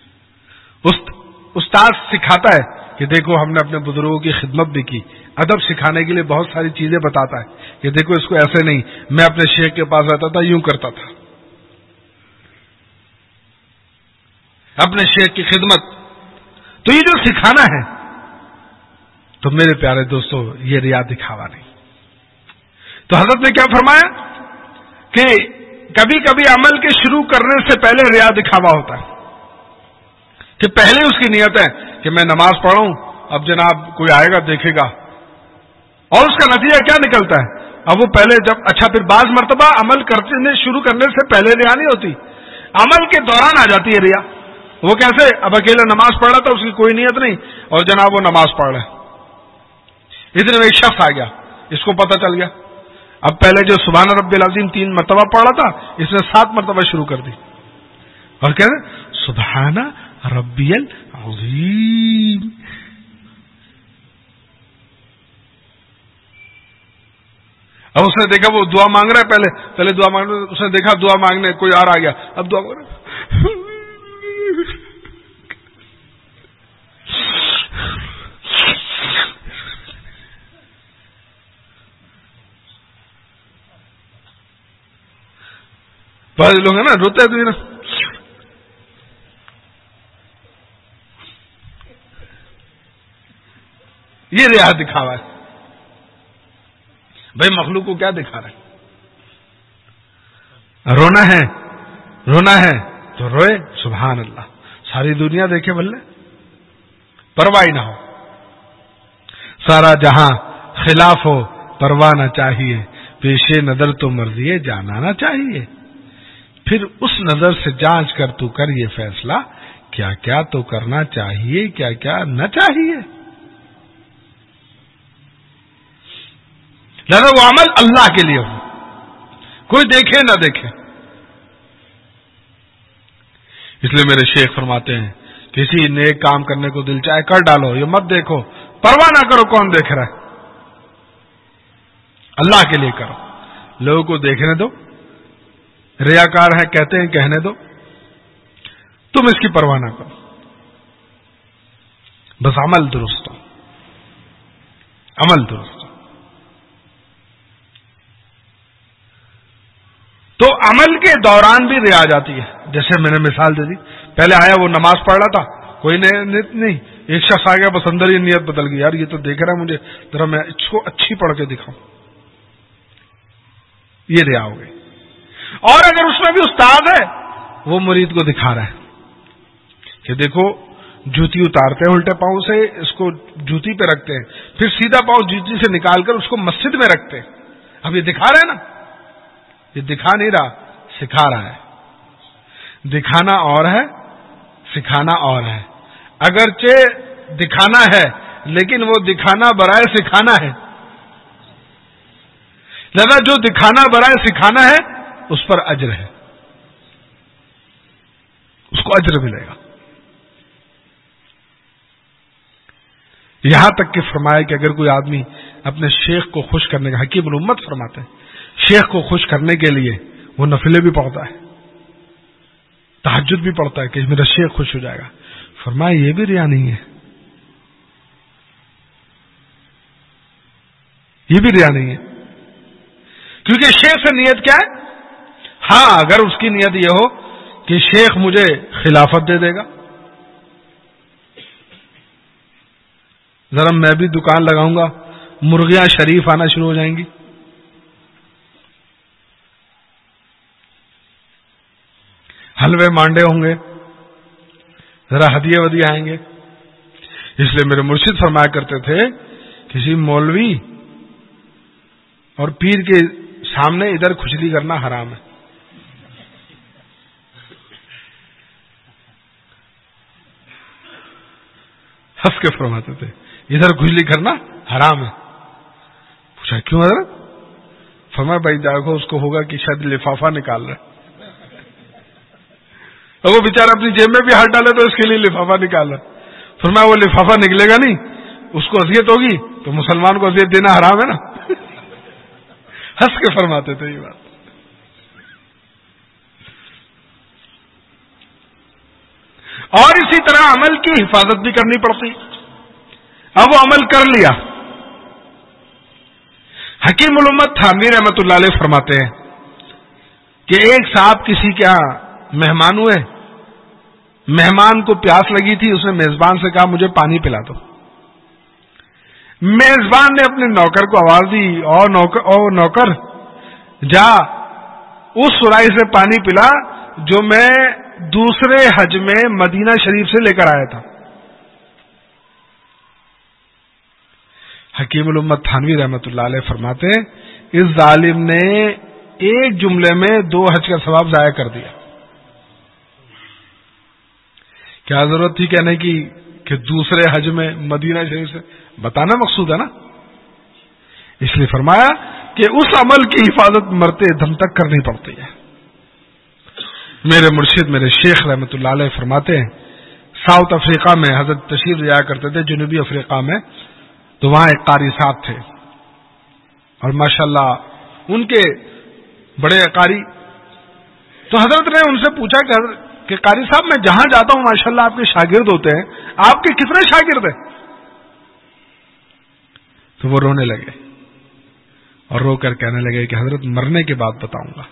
استاد سکھاتا ہے کہ دیکھو ہم نے اپنے بزرگوں کی خدمت بھی کی، ادب سکھانے کے لیے بہت ساری چیزیں بتاتا ہے کہ دیکھو اس کو ایسے نہیں، میں اپنے شیخ کے پاس رہتا تھا یوں کرتا تھا، اپنے شیخ کی خدمت۔ تو یہ جو سکھانا ہے، تو میرے پیارے دوستو یہ ریا دکھاوا نہیں۔ تو حضرت نے کیا فرمایا کہ کبھی کبھی عمل کے شروع کرنے سے پہلے ریا دکھاوا ہوتا ہے، کہ پہلے اس کی نیت ہے کہ میں نماز پڑھوں، اب جناب کوئی آئے گا دیکھے گا، اور اس کا نتیجہ کیا نکلتا ہے؟ اب وہ پہلے جب اچھا پھر بعض مرتبہ عمل کرنے شروع کرنے سے پہلے ریا نہیں ہوتی، عمل کے دوران آ جاتی ہے ریا۔ وہ کیسے؟ اب اکیلا نماز پڑھ رہا تھا، اس کی کوئی نیت نہیں، اور جناب وہ نماز پڑھ رہا ہے، اتنے میں ایک شخص آ گیا، اس کو پتہ چل گیا، اب پہلے جو سبحان رب العظیم تین مرتبہ پڑھ رہا تھا، اس نے سات مرتبہ شروع کر دی، اور کہہ رہے سبحان ربی العظیم۔ اب اس نے دیکھا وہ دعا مانگ رہا ہے، پہلے پہلے دعا مانگ رہا ہے، اس نے دیکھا دعا مانگنے کوئی اور آ گیا، اب دعا مانگ رہا ہے، بعض لوگ ہیں نا روتے ہیں، نا یہ ریا دکھاوا ہے۔ بھائی مخلوق کو کیا دکھا رہا ہے؟ رونا ہے، رونا ہے تو روئے، سبحان اللہ، ساری دنیا دیکھے بلے، پرواہ نہ ہو، سارا جہاں خلاف ہو، پرواہ نہ چاہیے، پیش نظر تو مرضی جانا نہ چاہیے، پھر اس نظر سے جانچ کر تو کر یہ فیصلہ، کیا کیا تو کرنا چاہیے، کیا کیا نہ چاہیے۔ لہذا وہ عمل اللہ کے لیے ہو، کوئی دیکھے نہ دیکھے۔ اس لیے میرے شیخ فرماتے ہیں کسی نیک کام کرنے کو دل چاہے کر ڈالو، یہ مت دیکھو، پرواہ نہ کرو کون دیکھ رہا ہے، اللہ کے لیے کرو، لوگوں کو دیکھنے دو، ریاکار ہے کہتے ہیں کہنے دو، تم اس کی پرواہ نہ کرو، بس عمل درست ہو، عمل درست ہو۔ تو عمل کے دوران بھی ریا جاتی ہے، جیسے میں نے مثال دے دی، پہلے آیا وہ نماز پڑھ رہا تھا، کوئی نیت نہیں، ایک شخص آ گیا بس اندر ہی نیت بدل گئی، یار یہ تو دیکھ رہا ہے مجھے، ذرا میں اس کو اچھی پڑھ کے دکھاؤں، یہ ریا ہو گئی۔ اور اگر اس میں بھی استاد ہے، وہ مرید کو دکھا رہا ہے کہ دیکھو جوتی اتارتے ہیں الٹے پاؤں سے، اس کو جوتی پہ رکھتے ہیں، پھر سیدھا پاؤں جوتی سے نکال کر اس کو مسجد میں رکھتے ہیں، اب یہ دکھا رہا ہے نا، یہ دکھا نہیں رہا، سکھا رہا ہے۔ دکھانا اور ہے، سکھانا اور ہے. اگرچہ دکھانا ہے لیکن وہ دکھانا برائے سکھانا ہے. لہذا جو دکھانا برائے سکھانا ہے اس پر اجر ہے، اس کو اجر ملے گا. یہاں تک کہ فرمایا کہ اگر کوئی آدمی اپنے شیخ کو خوش کرنے کا، حکیم الامت فرماتے ہیں شیخ کو خوش کرنے کے لیے وہ نفلیں بھی پڑھتا ہے، تہجد بھی پڑھتا ہے کہ میرا شیخ خوش ہو جائے گا. فرمایا یہ بھی ریا نہیں ہے، یہ بھی ریا نہیں ہے، کیونکہ شیخ سے نیت کیا ہے؟ ہاں اگر اس کی نیت یہ ہو کہ شیخ مجھے خلافت دے دے گا، ذرا میں بھی دکان لگاؤں گا، مرغیاں شریف آنا شروع ہو جائیں گی، حلوے مانڈے ہوں گے، ذرا ہدیے ودیے آئیں گے. اس لیے میرے مرشد فرمایا کرتے تھے کسی مولوی اور پیر کے سامنے ادھر کھجلی کرنا حرام ہے. ہنس کے فرماتے تھے ادھر کھجلی کرنا حرام ہے. پوچھا کیوں حضرت؟ فرمایا بھائی دیکھو اس کو ہوگا کہ شاید لفافہ نکال رہا ہے، اور وہ بیچارہ اپنی جیب میں بھی ہاتھ ڈالے تو اس کے لیے لفافہ نکال رہا ہے. فرمایا وہ لفافہ نکلے گا نہیں، اس کو اذیت ہوگی تو مسلمان کو اذیت دینا حرام ہے نا. ہنس کے فرماتے تھے یہ بات. اور اسی طرح عمل کی حفاظت بھی کرنی پڑتی. اب وہ عمل کر لیا. حکیم الامت تھانوی رحمۃ اللہ علیہ فرماتے ہیں کہ ایک صاحب کسی کے یہاں مہمان ہوئے، مہمان کو پیاس لگی تھی، اس نے میزبان سے کہا مجھے پانی پلا دو. میزبان نے اپنے نوکر کو آواز دی، او نوکر او نوکر جا اس سرائی سے پانی پلا جو میں دوسرے حج میں مدینہ شریف سے لے کر آیا تھا. حکیم الامت تھانوی رحمۃ اللہ علیہ فرماتے ہیں اس ظالم نے ایک جملے میں دو حج کا ثواب ضائع کر دیا. کیا ضرورت تھی کہنے کی کہ دوسرے حج میں مدینہ شریف سے؟ بتانا مقصود ہے نا. اس لیے فرمایا کہ اس عمل کی حفاظت مرتے دم تک کرنی پڑتی ہے. میرے مرشد میرے شیخ رحمۃ اللہ علیہ فرماتے ہیں ساؤتھ افریقہ میں حضرت تشریف لیا کرتے تھے، جنوبی افریقہ میں، تو وہاں ایک قاری صاحب تھے اور ماشاءاللہ ان کے بڑے قاری. تو حضرت نے ان سے پوچھا کہ حضرت کہ قاری صاحب میں جہاں جاتا ہوں ماشاءاللہ آپ کے شاگرد ہوتے ہیں، آپ کے کتنے شاگرد ہیں؟ تو وہ رونے لگے اور رو کر کہنے لگے کہ حضرت مرنے کے بعد بتاؤں گا.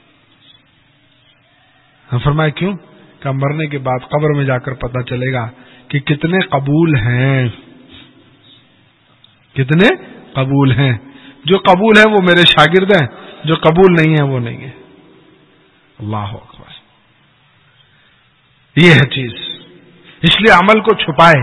ہم فرمائے کیوں؟ کہ مرنے کے بعد قبر میں جا کر پتہ چلے گا کہ کتنے قبول ہیں، کتنے قبول ہیں. جو قبول ہیں وہ میرے شاگرد ہیں، جو قبول نہیں ہیں وہ نہیں ہیں. اللہ اکبر. یہ ہے چیز. اس لیے عمل کو چھپائے.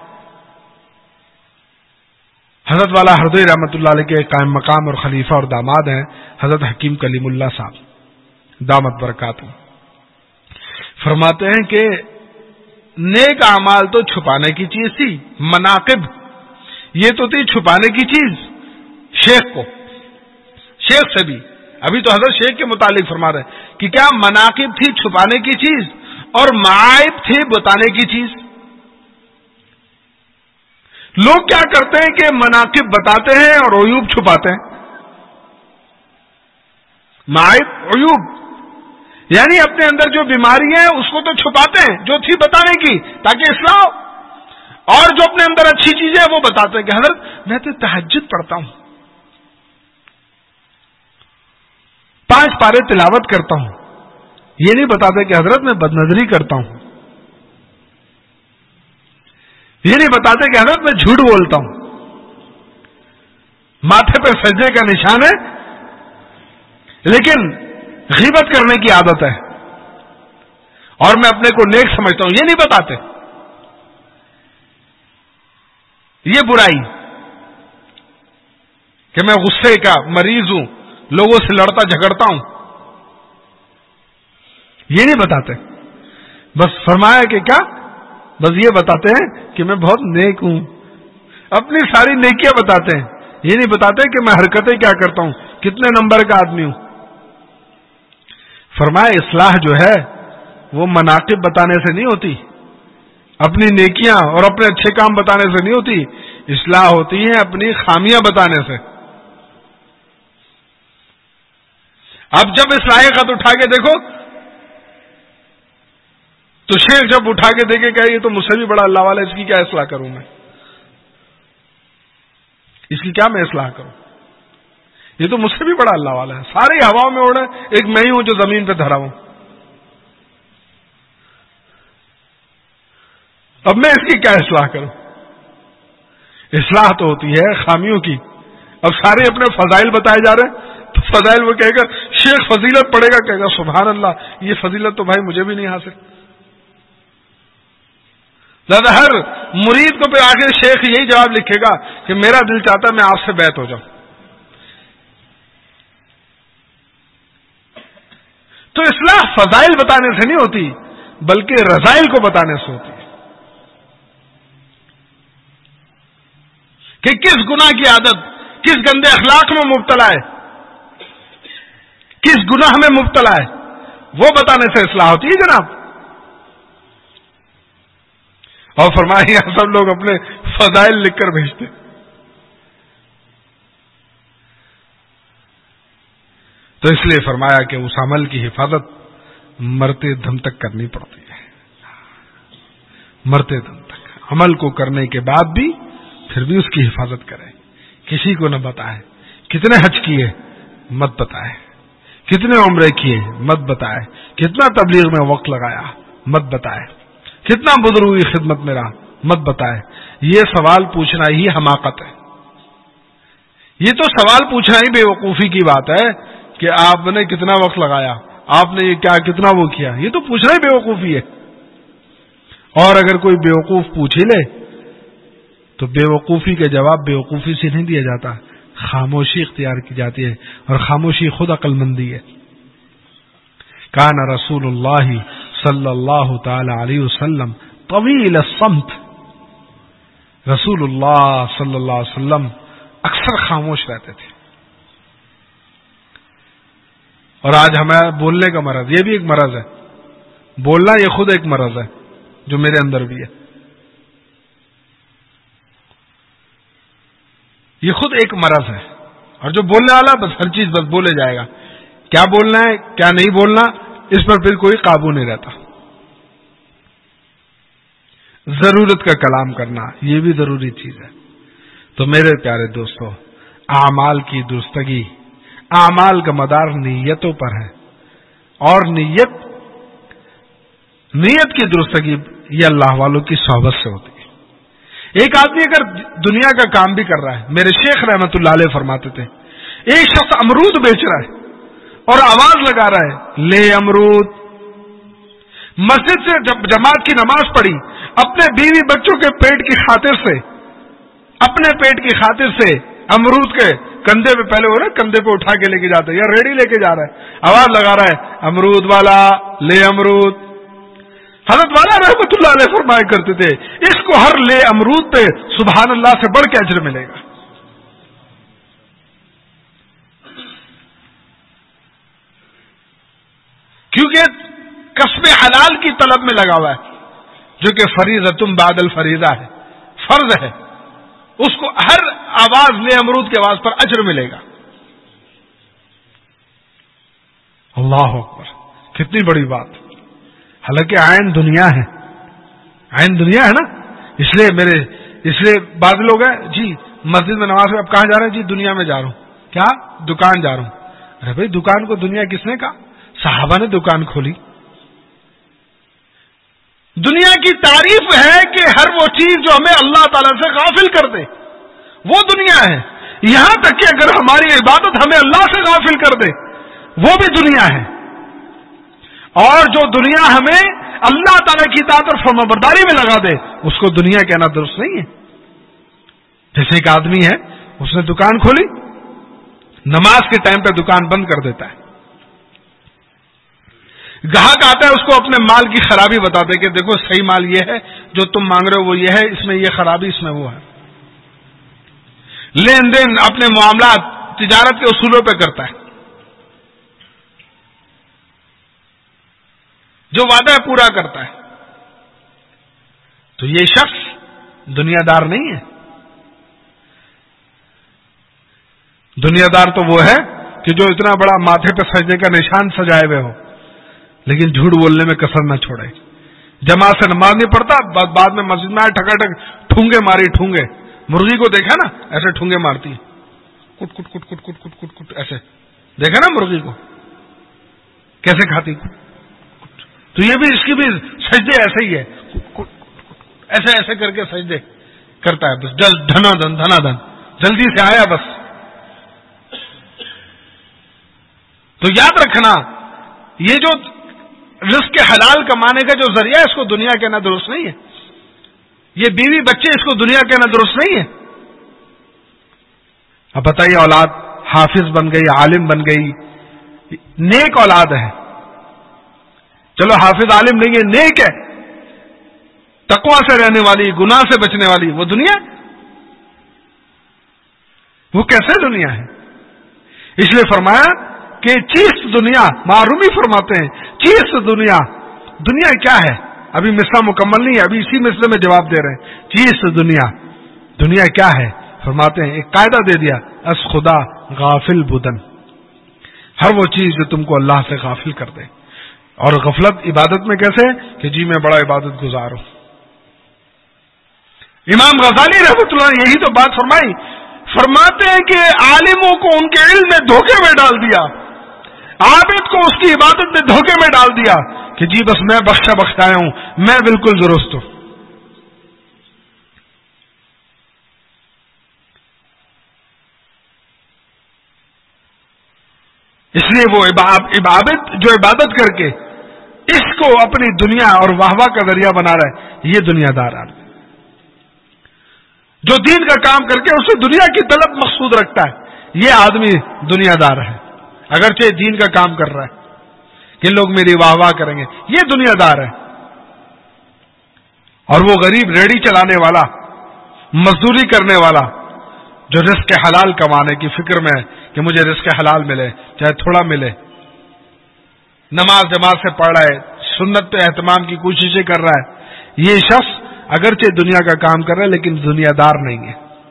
حضرت والا ہردوئی رحمۃ اللہ علیہ کے قائم مقام اور خلیفہ اور داماد ہیں حضرت حکیم کلیم اللہ صاحب دامت برکاتہ. فرماتے ہیں کہ نیک اعمال تو چھپانے کی چیز تھی، مناقب یہ تو تھی چھپانے کی چیز. شیخ کو شیخ سے بھی ابھی تو حضرت شیخ کے متعلق فرما رہے ہیں کہ کیا مناقب تھی چھپانے کی چیز اور معائب تھی بتانے کی چیز. لوگ کیا کرتے ہیں کہ مناقب بتاتے ہیں اور عیوب چھپاتے ہیں. معائب عیوب یعنی اپنے اندر جو بیماری ہے اس کو تو چھپاتے ہیں جو تھی بتانے کی تاکہ اصلاح ہو، اور جو اپنے اندر اچھی چیزیں وہ بتاتے ہیں کہ حضرت میں تو تہجد پڑھتا ہوں، پانچ پارے تلاوت کرتا ہوں. یہ نہیں بتاتے کہ حضرت میں بدنظری کرتا ہوں. یہ نہیں بتاتے کہ حضرت میں جھوٹ بولتا ہوں. ماتھے پہ سجدے کا نشان ہے لیکن غیبت کرنے کی عادت ہے اور میں اپنے کو نیک سمجھتا ہوں. یہ نہیں بتاتے. یہ برائی کہ میں غصے کا مریض ہوں، لوگوں سے لڑتا جھگڑتا ہوں، یہ نہیں بتاتے. بس فرمایا کہ کیا، بس یہ بتاتے ہیں کہ میں بہت نیک ہوں، اپنی ساری نیکیاں بتاتے ہیں، یہ نہیں بتاتے کہ میں حرکتیں کیا کرتا ہوں، کتنے نمبر کا آدمی ہوں۔ فرمایا اصلاح جو ہے وہ مناقب بتانے سے نہیں ہوتی، اپنی نیکیاں اور اپنے اچھے کام بتانے سے نہیں ہوتی، اصلاح ہوتی ہے اپنی خامیاں بتانے سے۔ اب جب اصلاح خط اٹھا کے دیکھو تو شیخ جب اٹھا کے دیکھے کہ یہ تو مجھ سے بھی بڑا اللہ والا ہے، اس کی کیا اصلاح کروں میں، اس کی کیا میں اصلاح کروں، یہ تو مجھ سے بھی بڑا اللہ والا ہے، سارے ہواؤں میں اڑے، ایک میں ہی ہوں جو زمین پہ دھرا ہوں، اب میں اس کی کیا اصلاح کروں۔ اصلاح تو ہوتی ہے خامیوں کی۔ اب سارے اپنے فضائل بتائے جا رہے ہیں تو فضائل وہ کہے گا، شیخ فضیلت پڑھے گا کہے گا سبحان اللہ، یہ فضیلت تو بھائی مجھے بھی نہیں حاصل۔ لہذا ہر مرید کو پھر آخر شیخ یہی جواب لکھے گا کہ میرا دل چاہتا ہے میں آپ سے بیعت ہو جاؤں۔ تو اصلاح فضائل بتانے سے نہیں ہوتی بلکہ رذائل کو بتانے سے ہوتی ہے کہ کس گناہ کی عادت، کس گندے اخلاق میں مبتلا ہے، کس گناہ میں مبتلا ہے، وہ بتانے سے اصلاح ہوتی ہے جناب۔ اور فرمایا یہاں سب لوگ اپنے فضائل لکھ کر بھیجتے، تو اس لیے فرمایا کہ اس عمل کی حفاظت مرتے دم تک کرنی پڑتی ہے، مرتے دم تک عمل کو کرنے کے بعد بھی پھر بھی اس کی حفاظت کرے، کسی کو نہ بتائے، کتنے حج کیے مت بتائے، کتنے عمرے کیے مت بتائے، کتنا تبلیغ میں وقت لگایا مت بتائے، کتنا بزرگوں کی خدمت میں رہا مت بتائے۔ یہ سوال پوچھنا ہی حماقت ہے، یہ تو سوال پوچھنا ہی بے وقوفی کی بات ہے کہ آپ نے کتنا وقت لگایا، آپ نے یہ کیا کتنا وہ کیا، یہ تو پوچھنا ہی بے وقوفی ہے۔ اور اگر کوئی بے وقوف پوچھ ہی لے تو بے وقوفی کا جواب بے وقوفی سے نہیں دیا جاتا، خاموشی اختیار کی جاتی ہے، اور خاموشی خود عقل مندی ہے۔ کان رسول اللہ صلی اللہ تعالی علیہ وسلم طویل الصمت، رسول اللہ صلی اللہ علیہ وسلم اکثر خاموش رہتے تھے۔ اور آج ہمیں بولنے کا مرض، یہ بھی ایک مرض ہے، بولنا یہ خود ایک مرض ہے جو میرے اندر بھی ہے، یہ خود ایک مرض ہے۔ اور جو بولنے والا بس ہر چیز بس بولے جائے گا، کیا بولنا ہے کیا نہیں بولنا اس پر پھر کوئی قابو نہیں رہتا۔ ضرورت کا کلام کرنا یہ بھی ضروری چیز ہے۔ تو میرے پیارے دوستو، اعمال کی درستگی، اعمال کا مدار نیتوں پر ہے، اور نیت نیت کی درستگی یہ اللہ والوں کی صحبت سے ہوتی ہے۔ ایک آدمی اگر دنیا کا کام بھی کر رہا ہے، میرے شیخ رحمت اللہ علیہ فرماتے تھے، ایک شخص امرود بیچ رہا ہے اور آواز لگا رہا ہے لے امرود، مسجد سے جب جماعت کی نماز پڑھی، اپنے بیوی بچوں کے پیٹ کی خاطر سے اپنے پیٹ کی خاطر سے امرود کے کندھے پہ پہلے ہو رہا ہے، کندھے پہ اٹھا کے لے کے جاتا ہے یا ریڑھی لے کے جا رہا ہے، آواز لگا رہا ہے امرود والا لے امرود۔ حضرت والا رحمت اللہ علیہ فرمایا کرتے تھے اس کو ہر لے امرود پہ سبحان اللہ سے بڑھ کے اجر ملے گا۔ کیونکہ کسب حلال کی طلب میں لگا ہوا ہے، جو کہ فریضۃ بعد الفریضہ ہے، فرض ہے، اس کو ہر آواز لے امرود کی آواز پر اجر ملے گا۔ اللہ اکبر، کتنی بڑی بات۔ حالانکہ عین دنیا ہے، عین دنیا ہے نا، اس لیے میرے اس لیے بعض لوگ ہیں جی مسجد میں نماز میں اب کہاں جا رہے ہیں؟ جی دنیا میں جا رہا ہوں۔ کیا؟ دکان جا رہا ہوں۔ ارے بھائی دکان کو دنیا کس نے کہا؟ صحابہ نے دکان کھولی۔ دنیا کی تعریف ہے کہ ہر وہ چیز جو ہمیں اللہ تعالیٰ سے غافل کر دے وہ دنیا ہے، یہاں تک کہ اگر ہماری عبادت ہمیں اللہ سے غافل کر دے وہ بھی دنیا ہے، اور جو دنیا ہمیں اللہ تعالیٰ کی اطاعت اور فرمانبرداری میں لگا دے اس کو دنیا کہنا درست نہیں ہے۔ جیسے ایک آدمی ہے، اس نے دکان کھولی، نماز کے ٹائم پہ دکان بند کر دیتا ہے، گاہک آتا ہے اس کو اپنے مال کی خرابی بتاتے کہ دیکھو صحیح مال یہ ہے، جو تم مانگ رہے ہو وہ یہ ہے، اس میں یہ خرابی، اس میں وہ ہے. لین دین اپنے معاملات تجارت کے اصولوں پہ کرتا ہے، جو وعدہ ہے پورا کرتا ہے. تو یہ شخص دنیا دار نہیں ہے. دنیا دار تو وہ ہے کہ جو اتنا بڑا ماتھے پہ سجدے کا نشان سجائے ہوئے ہو لیکن جھوٹ بولنے میں کسر نہ چھوڑے. جماعت سے نماز نہیں پڑھتا، بعد میں مسجد میں آئے ٹھکا ٹھک ٹھونگے ماری. ٹھونگے مرغی کو دیکھا نا ایسے ٹھونگے مارتی، کٹ کٹ کٹ کٹ کٹ کٹ کٹ کٹ ایسے دیکھا نا مرغی کو کیسے کھاتی. تو یہ بھی اس کی بھی سجدے ایسے ہی ہے، ایسے ایسے کر کے سجدے کرتا ہے. بس جلد دھنا دھن دھنا دھن جلدی سے آیا بس. تو یاد رکھنا یہ جو رزق کے حلال کمانے کا جو ذریعہ ہے اس کو دنیا کہنا درست نہیں ہے. یہ بیوی بچے اس کو دنیا کہنا درست نہیں ہے. اب بتائیے اولاد حافظ بن گئی، عالم بن گئی، نیک اولاد ہے. چلو حافظ عالم نہیں ہے، نیک ہے، تقوی سے رہنے والی، گناہ سے بچنے والی، وہ دنیا وہ کیسے دنیا ہے؟ اس لیے فرمایا کہ چیز دنیا، معرومی فرماتے ہیں چیز دنیا. دنیا کیا ہے؟ ابھی مصرع مکمل نہیں ہے، ابھی اسی مصرع میں جواب دے رہے ہیں. چیز دنیا، دنیا کیا ہے؟ فرماتے ہیں ایک قاعدہ دے دیا، اس خدا غافل بدن، ہر وہ چیز جو تم کو اللہ سے غافل کر دے. اور غفلت عبادت میں کیسے کہ جی میں بڑا عبادت گزار ہوں. امام غزالی رحمۃ اللہ نے یہی تو بات فرمائی. فرماتے ہیں کہ عالموں کو ان کے علم میں دھوکے میں ڈال دیا، عابد کو اس کی عبادت میں دھوکے میں ڈال دیا کہ جی بس میں بخشا بخشایا ہوں، میں بالکل درست ہوں. اس لیے وہ عبادت جو عبادت کر کے اس کو اپنی دنیا اور واہ واہ کا ذریعہ بنا رہا ہے، یہ دنیا دار آدمی. جو دین کا کام کر کے اسے دنیا کی طلب مقصود رکھتا ہے، یہ آدمی دنیا دار ہے. اگرچہ دین کا کام کر رہا ہے کہ لوگ میری واہ واہ کریں گے، یہ دنیا دار ہے. اور وہ غریب ریڑھی چلانے والا، مزدوری کرنے والا، جو رزق حلال کمانے کی فکر میں ہے کہ مجھے رزق حلال ملے چاہے تھوڑا ملے، نماز جماعت سے پڑھ رہا ہے، سنت پہ اہتمام کی کوششیں کر رہا ہے، یہ شخص اگرچہ دنیا کا کام کر رہا ہے لیکن دنیا دار نہیں ہے.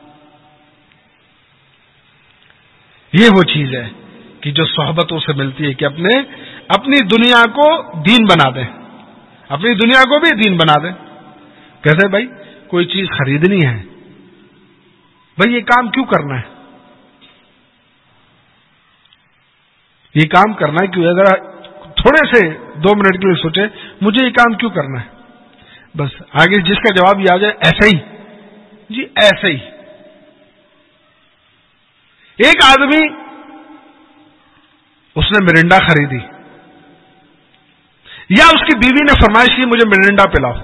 یہ وہ چیز ہے کہ جو صحبتوں سے ملتی ہے کہ اپنے اپنی دنیا کو دین بنا دیں، اپنی دنیا کو بھی دین بنا دیں. کیسے بھائی؟ کوئی چیز خریدنی ہے، بھائی یہ کام کیوں کرنا ہے؟ یہ کام کرنا ہے کیوں؟ اگر تھوڑے سے دو منٹ کے لیے سوچے مجھے یہ کام کیوں کرنا ہے، بس آگے جس کا جواب یہ آ جائے ایسے ہی، جی ایسے ہی. ایک آدمی اس نے مرنڈا خریدی، یا اس کی بیوی نے فرمائش کی مجھے مرنڈا پلاؤ.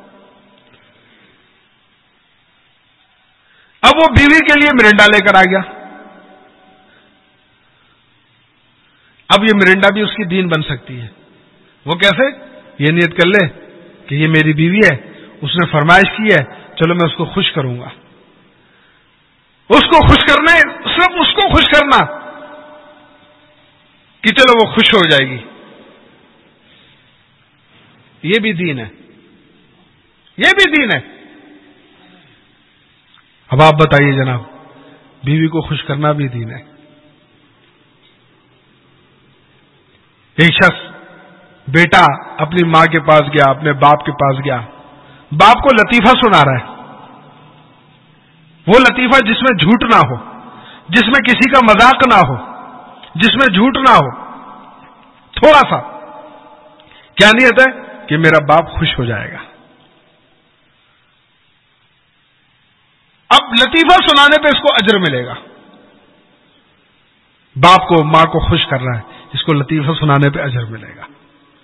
اب وہ بیوی کے لیے مرنڈا لے کر آ گیا. اب یہ مرنڈا بھی اس کی دین بن سکتی ہے. وہ کیسے؟ یہ نیت کر لے کہ یہ میری بیوی ہے، اس نے فرمائش کی ہے، چلو میں اس کو خوش کروں گا. اس کو خوش کرنے، صرف اس کو خوش کرنا کہ چلو وہ خوش ہو جائے گی، یہ بھی دین ہے، یہ بھی دین ہے. اب آپ بتائیے جناب، بیوی کو خوش کرنا بھی دین ہے. ایک شخص بیٹا اپنی ماں کے پاس گیا، اپنے باپ کے پاس گیا، باپ کو لطیفہ سنا رہا ہے. وہ لطیفہ جس میں جھوٹ نہ ہو، جس میں کسی کا مذاق نہ ہو، جس میں جھوٹ نہ ہو، تھوڑا سا. کیا نیت ہے کہ میرا باپ خوش ہو جائے گا. اب لطیفہ سنانے پہ اس کو اجر ملے گا. باپ کو ماں کو خوش کر رہا ہے، اس کو لطیفہ سنانے پہ اجر ملے گا.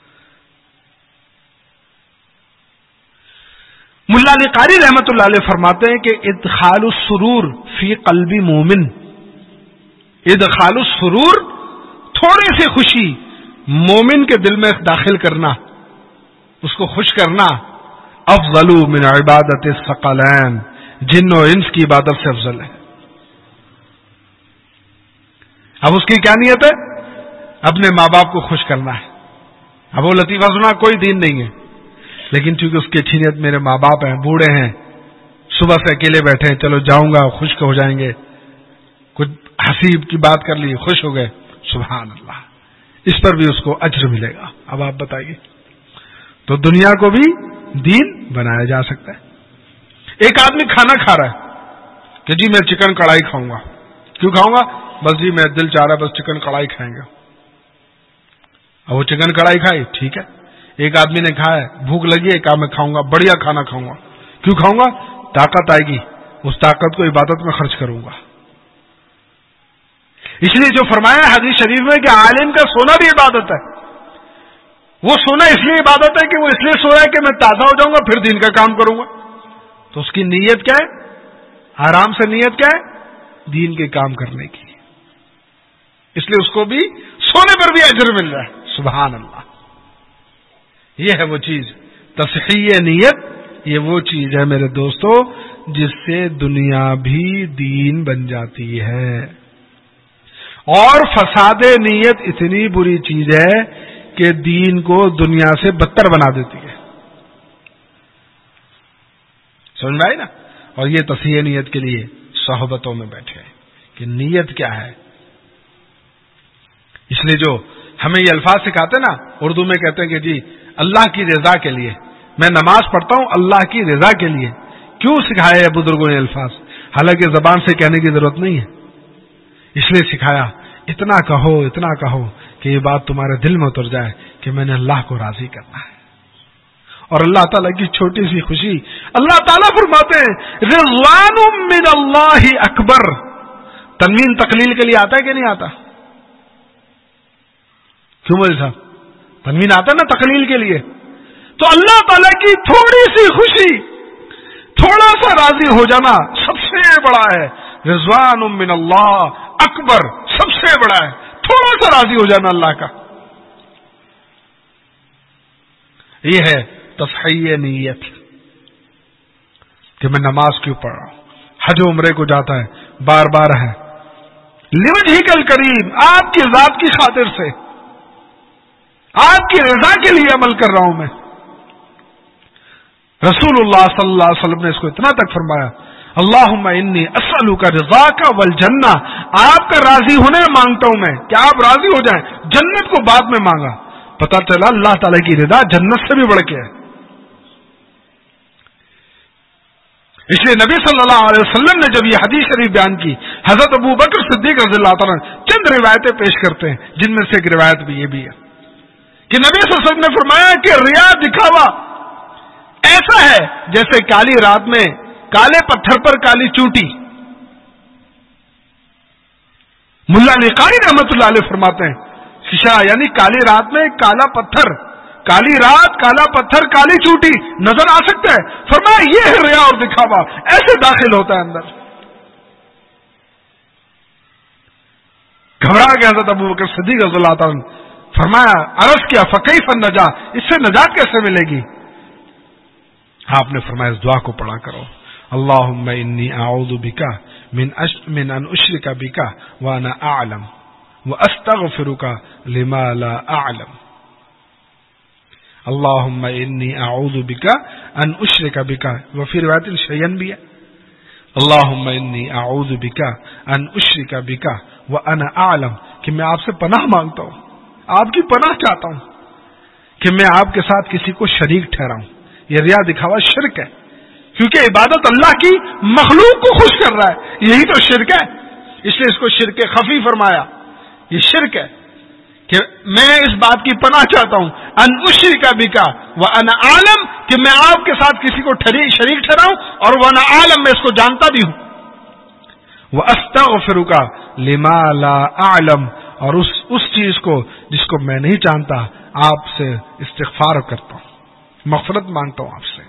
ملا علی قاری رحمت اللہ علیہ فرماتے ہیں کہ ادخال السرور فی قلب مومن، ادخال السرور تھوڑی سی خوشی مومن کے دل میں داخل کرنا، اس کو خوش کرنا، افضل من عبادت الثقلین، جن و انس کی عبادت سے افضل ہے۔ اب اس کی کیا نیت ہے؟ اپنے ماں باپ کو خوش کرنا ہے۔ اب وہ لطیفہ سنا کوئی دین نہیں ہے، لیکن چونکہ اس کی اچھی نیت میرے ماں باپ ہیں، بوڑھے ہیں، صبح سے اکیلے بیٹھے ہیں، چلو جاؤں گا، خشک ہو جائیں گے، کچھ حسیب کی بات کر لی، خوش ہو گئے، سبحان اللہ، اس پر بھی اس کو اجر ملے گا۔ اب آپ بتائیے، تو دنیا کو بھی دین بنایا جا سکتا ہے۔ ایک آدمی کھانا کھا رہا ہے کہ جی میں چکن کڑھائی کھاؤں گا، کیوں کھاؤں گا؟ بس جی میں دل چاہ رہا ہے بس چکن کڑھائی کھائیں گے۔ اب وہ چکن کڑھائی کھائی، ٹھیک ہے۔ ایک آدمی نے کھایا ہے، بھوک لگی ہے، کہا میں کھاؤں گا، بڑھیا کھانا کھاؤں گا، کیوں کھاؤں گا؟ طاقت آئے گی، اس طاقت کو عبادت میں خرچ کروں گا۔ اس لیے جو فرمایا حدیث شریف میں کہ عالم کا سونا بھی عبادت ہے، وہ سونا اس لیے عبادت ہے کہ وہ اس لیے سو رہا ہے کہ میں تازہ ہو جاؤں گا پھر دین کا کام کروں گا۔ تو اس کی نیت کیا ہے؟ آرام سے نیت کیا ہے؟ دین کے کام کرنے کی، اس لیے اس کو بھی سونے پر بھی اجر مل رہا ہے، سبحان اللہ۔ یہ ہے وہ چیز، تصحیح نیت، یہ وہ چیز ہے میرے دوستو جس سے دنیا بھی دین بن جاتی ہے، اور فساد نیت اتنی بری چیز ہے کہ دین کو دنیا سے بدتر بنا دیتی ہے، سمجھ میں آئی نا؟ اور یہ تصحیح نیت کے لیے صحبتوں میں بیٹھے کہ نیت کیا ہے۔ اس لیے جو ہمیں یہ الفاظ سکھاتے نا، اردو میں کہتے ہیں کہ جی اللہ کی رضا کے لیے میں نماز پڑھتا ہوں، اللہ کی رضا کے لیے۔ کیوں سکھائے ہیں بزرگوں نے الفاظ؟ حالانکہ زبان سے کہنے کی ضرورت نہیں ہے، اس لیے سکھایا اتنا کہو، اتنا کہو کہ یہ بات تمہارے دل میں اتر جائے کہ میں نے اللہ کو راضی کرنا ہے۔ اور اللہ تعالیٰ کی چھوٹی سی خوشی، اللہ تعالیٰ فرماتے ہیں رضوان من اللہ اکبر۔ تنوین تقلیل کے لیے آتا ہے کہ نہیں آتا؟ کیوں مولوی صاحب؟ تنوین آتا ہے نا تقلیل کے لیے۔ تو اللہ تعالیٰ کی تھوڑی سی خوشی، تھوڑا سا راضی ہو جانا سب سے بڑا ہے۔ رضوان من اللہ اکبر سب سے بڑا ہے، تھوڑا سا راضی ہو جانا اللہ کا۔ یہ ہے تصحیح نیت کہ میں نماز کیوں پڑھ رہا ہوں، حج و عمرے کو جاتا ہے بار بار ہے لوجہک الکریم، آپ کی ذات کی خاطر سے، آپ کی رضا کے لیے عمل کر رہا ہوں میں۔ رسول اللہ صلی اللہ علیہ وسلم نے اس کو اتنا تک فرمایا، اللہم انی اسألک رضاک والجنہ، آپ کا راضی ہونے مانگتا ہوں میں کہ آپ راضی ہو جائیں، جنت کو بعد میں مانگا۔ پتہ چلا اللہ تعالیٰ کی رضا جنت سے بھی بڑھ کے ہے۔ اس لیے نبی صلی اللہ علیہ وسلم نے جب یہ حدیث شریف بیان کی، حضرت ابو بکر صدیق رضی اللہ تعالیٰ چند روایتیں پیش کرتے ہیں، جن میں سے ایک روایت بھی یہ بھی ہے کہ نبی صلی اللہ علیہ وسلم نے فرمایا کہ ریا دکھاوا ایسا ہے جیسے کالی رات میں کالے پتھر پر کالی چونٹی۔ ملا علی قاری رحمۃ اللہ علیہ فرماتے ہیں شیشہ یعنی کالی رات میں کالا پتھر، کالی رات کالا پتھر کالی چونٹی نظر آ سکتا ہے، فرمایا یہ ہے ریا اور دکھاوا، ایسے داخل ہوتا ہے اندر۔ گھبرا گیا حضرت ابو بکر صدیق رضی اللہ تعالیٰ فرمایا، عرض کیا فکیف النجات، اس سے نجات کیسے ملے گی؟ آپ نے فرمایا اس دعا کو پڑھا کرو، اللہم انی اعوذ بک من من ان اشرک بک وانا اعلم واستغفرک لما لا اعلم۔ اللہم انی اعوذ بک ان اشرک بک، وفی روایت شیئن بھی ہے، اللہم انی اعوذ بک ان اشرک بک وانا اعلم، کہ میں آپ سے پناہ مانگتا ہوں، آپ کی پناہ چاہتا ہوں کہ میں آپ کے ساتھ کسی کو شریک ٹھہراؤں۔ یہ ریا دکھاوا شرک ہے، کیونکہ عبادت اللہ کی مخلوق کو خوش کر رہا ہے، یہی تو شرک ہے، اس لیے اس کو شرک خفی فرمایا۔ یہ شرک ہے کہ میں اس بات کی پناہ چاہتا ہوں ان اشرک بک وانا عالم، کہ میں آپ کے ساتھ کسی کو شریک ٹھہراؤں اور وانا عالم، میں اس کو جانتا بھی ہوں، واستغفرک لما لا اعلم، اور اس اس چیز کو جس کو میں نہیں جانتا آپ سے استغفار کرتا ہوں، مغفرت مانگتا ہوں آپ سے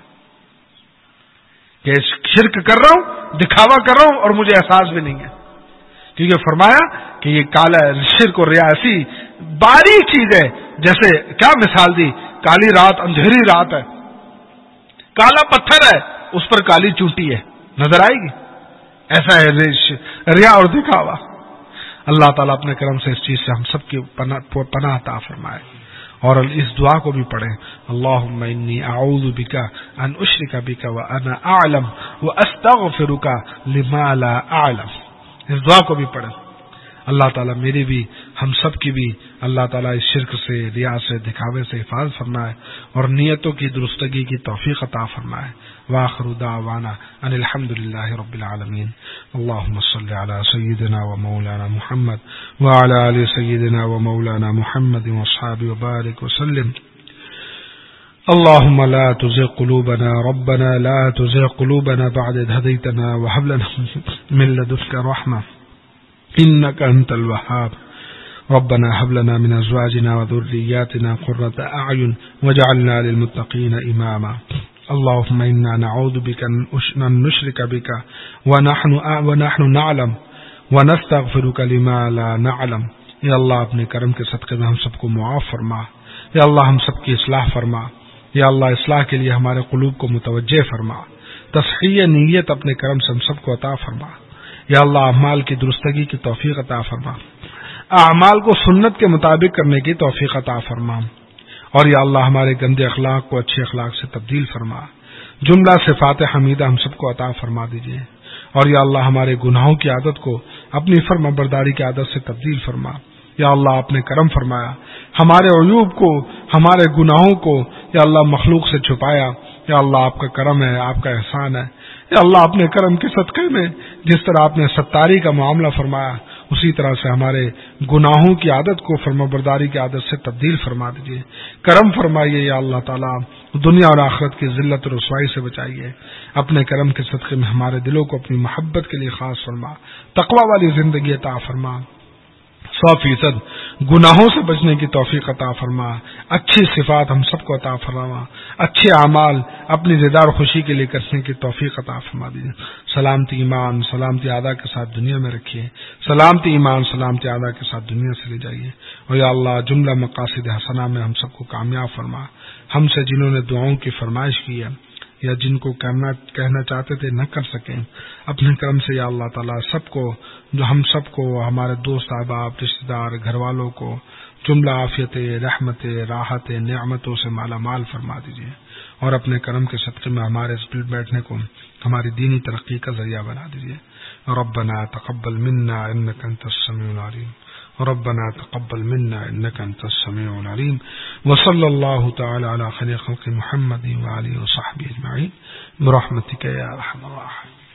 کہ شرک کر رہا ہوں، دکھاوا کر رہا ہوں اور مجھے احساس بھی نہیں ہے، کیونکہ فرمایا کہ یہ کالا شرک اور ریا ایسی باریک چیز ہے جیسے کیا مثال دی، کالی رات، اندھیری رات ہے، کالا پتھر ہے، اس پر کالی چونٹی ہے، نظر آئے گی؟ ایسا ہے ریا اور دکھاوا۔ اللہ تعالیٰ اپنے کرم سے اس چیز سے ہم سب کی پناہ پناہ عطا فرمائے، اور اس دعا کو بھی پڑھیں، اللہم انی اعوذ بک ان اشرک بک وانا اعلم واستغفرک لما لا اعلم۔ اس دعا کو بھی پڑھیں۔ اللہ تعالیٰ میری بھی، ہم سب کی بھی اللہ تعالیٰ اس شرک سے، ریا سے، دکھاوے سے حفاظت فرمائے، اور نیتوں کی درستگی کی توفیق عطا فرمائے۔ وآخر دعوانا ان الحمد للہ رب العالمین۔ اللہم صل علی سیدنا و مولانا محمد وعلی آل سیدنا و مولانا محمد واصحابہ وبارک وسلم۔ اللهم لا تزغ قلوبنا ربنا لا تزغ قلوبنا بعد إذ هديتنا وهب لنا من لدنك رحمة إنك أنت الوهاب ربنا هب لنا من أزواجنا وذرياتنا قرة أعين واجعلنا للمتقين إماما اللهم إنا نعوذ بك أن نشرك بك ونحن ونحن نعلم ونستغفرك لما لا نعلم۔ یا اللہ اپنے کرم کے صدقے میں ہم سب کو معاف فرما، یا اللہ ہم سب کی اصلاح فرما، یا اللہ اصلاح کے لیے ہمارے قلوب کو متوجہ فرما، تصحیح نیت اپنے کرم سے ہم سب کو عطا فرما، یا اللہ اعمال کی درستگی کی توفیق عطا فرما، اعمال کو سنت کے مطابق کرنے کی توفیق عطا فرما، اور یا اللہ ہمارے گندے اخلاق کو اچھے اخلاق سے تبدیل فرما، جملہ صفات حمیدہ ہم سب کو عطا فرما دیجیے، اور یا اللہ ہمارے گناہوں کی عادت کو اپنی فرما برداری کی عادت سے تبدیل فرما، یا اللہ آپ نے کرم فرمایا، ہمارے عیوب کو، ہمارے گناہوں کو یا اللہ مخلوق سے چھپایا، یا اللہ آپ کا کرم ہے، آپ کا احسان ہے، یا اللہ اپنے کرم کے صدقے میں جس طرح آپ نے ستاری کا معاملہ فرمایا، اسی طرح سے ہمارے گناہوں کی عادت کو فرما برداری کی عادت سے تبدیل فرما دیجیے، کرم فرمائیے یا اللہ تعالیٰ، دنیا اور آخرت کی ذلت اور رسوائی سے بچائیے، اپنے کرم کے صدقے میں ہمارے دلوں کو اپنی محبت کے لیے خاص فرما، تقوی والی زندگی عطا فرما، سو فیصد گناہوں سے بچنے کی توفیق عطا فرما، اچھی صفات ہم سب کو عطا فرما، اچھے اعمال اپنی رضا اور خوشی کے لیے کرنے کی توفیق عطا فرما دیجیے، سلامتی ایمان سلامتی اعلیٰ کے ساتھ دنیا میں رکھیے، سلامتی ایمان سلامتی اعلیٰ کے ساتھ دنیا سے لے جائیے، اور یا اللہ جملہ مقاصد حسنہ میں ہم سب کو کامیاب فرما، ہم سے جنہوں نے دعاؤں کی فرمائش کی ہے یا جن کو کہنا کہنا چاہتے تھے نہ کر سکیں، اپنے کرم سے یا اللہ تعالیٰ سب کو، جو ہم سب کو، ہمارے دوست احباب رشتہ دار گھر والوں کو جملہ عافیت رحمت راحت نعمتوں سے مالا مال فرما دیجیے، اور اپنے کرم کے صدقے میں ہمارے اس دل بیٹھنے کو ہماری دینی ترقی کا ذریعہ بنا دیجیے۔ ربنا تقبل منا انك انت السميع العليم ربنا تقبل منا انك انت السميع العليم وصلى الله تعالى على خير خلق محمد وآله وصحبه اجمعين برحمتك يا ارحم الراحمين۔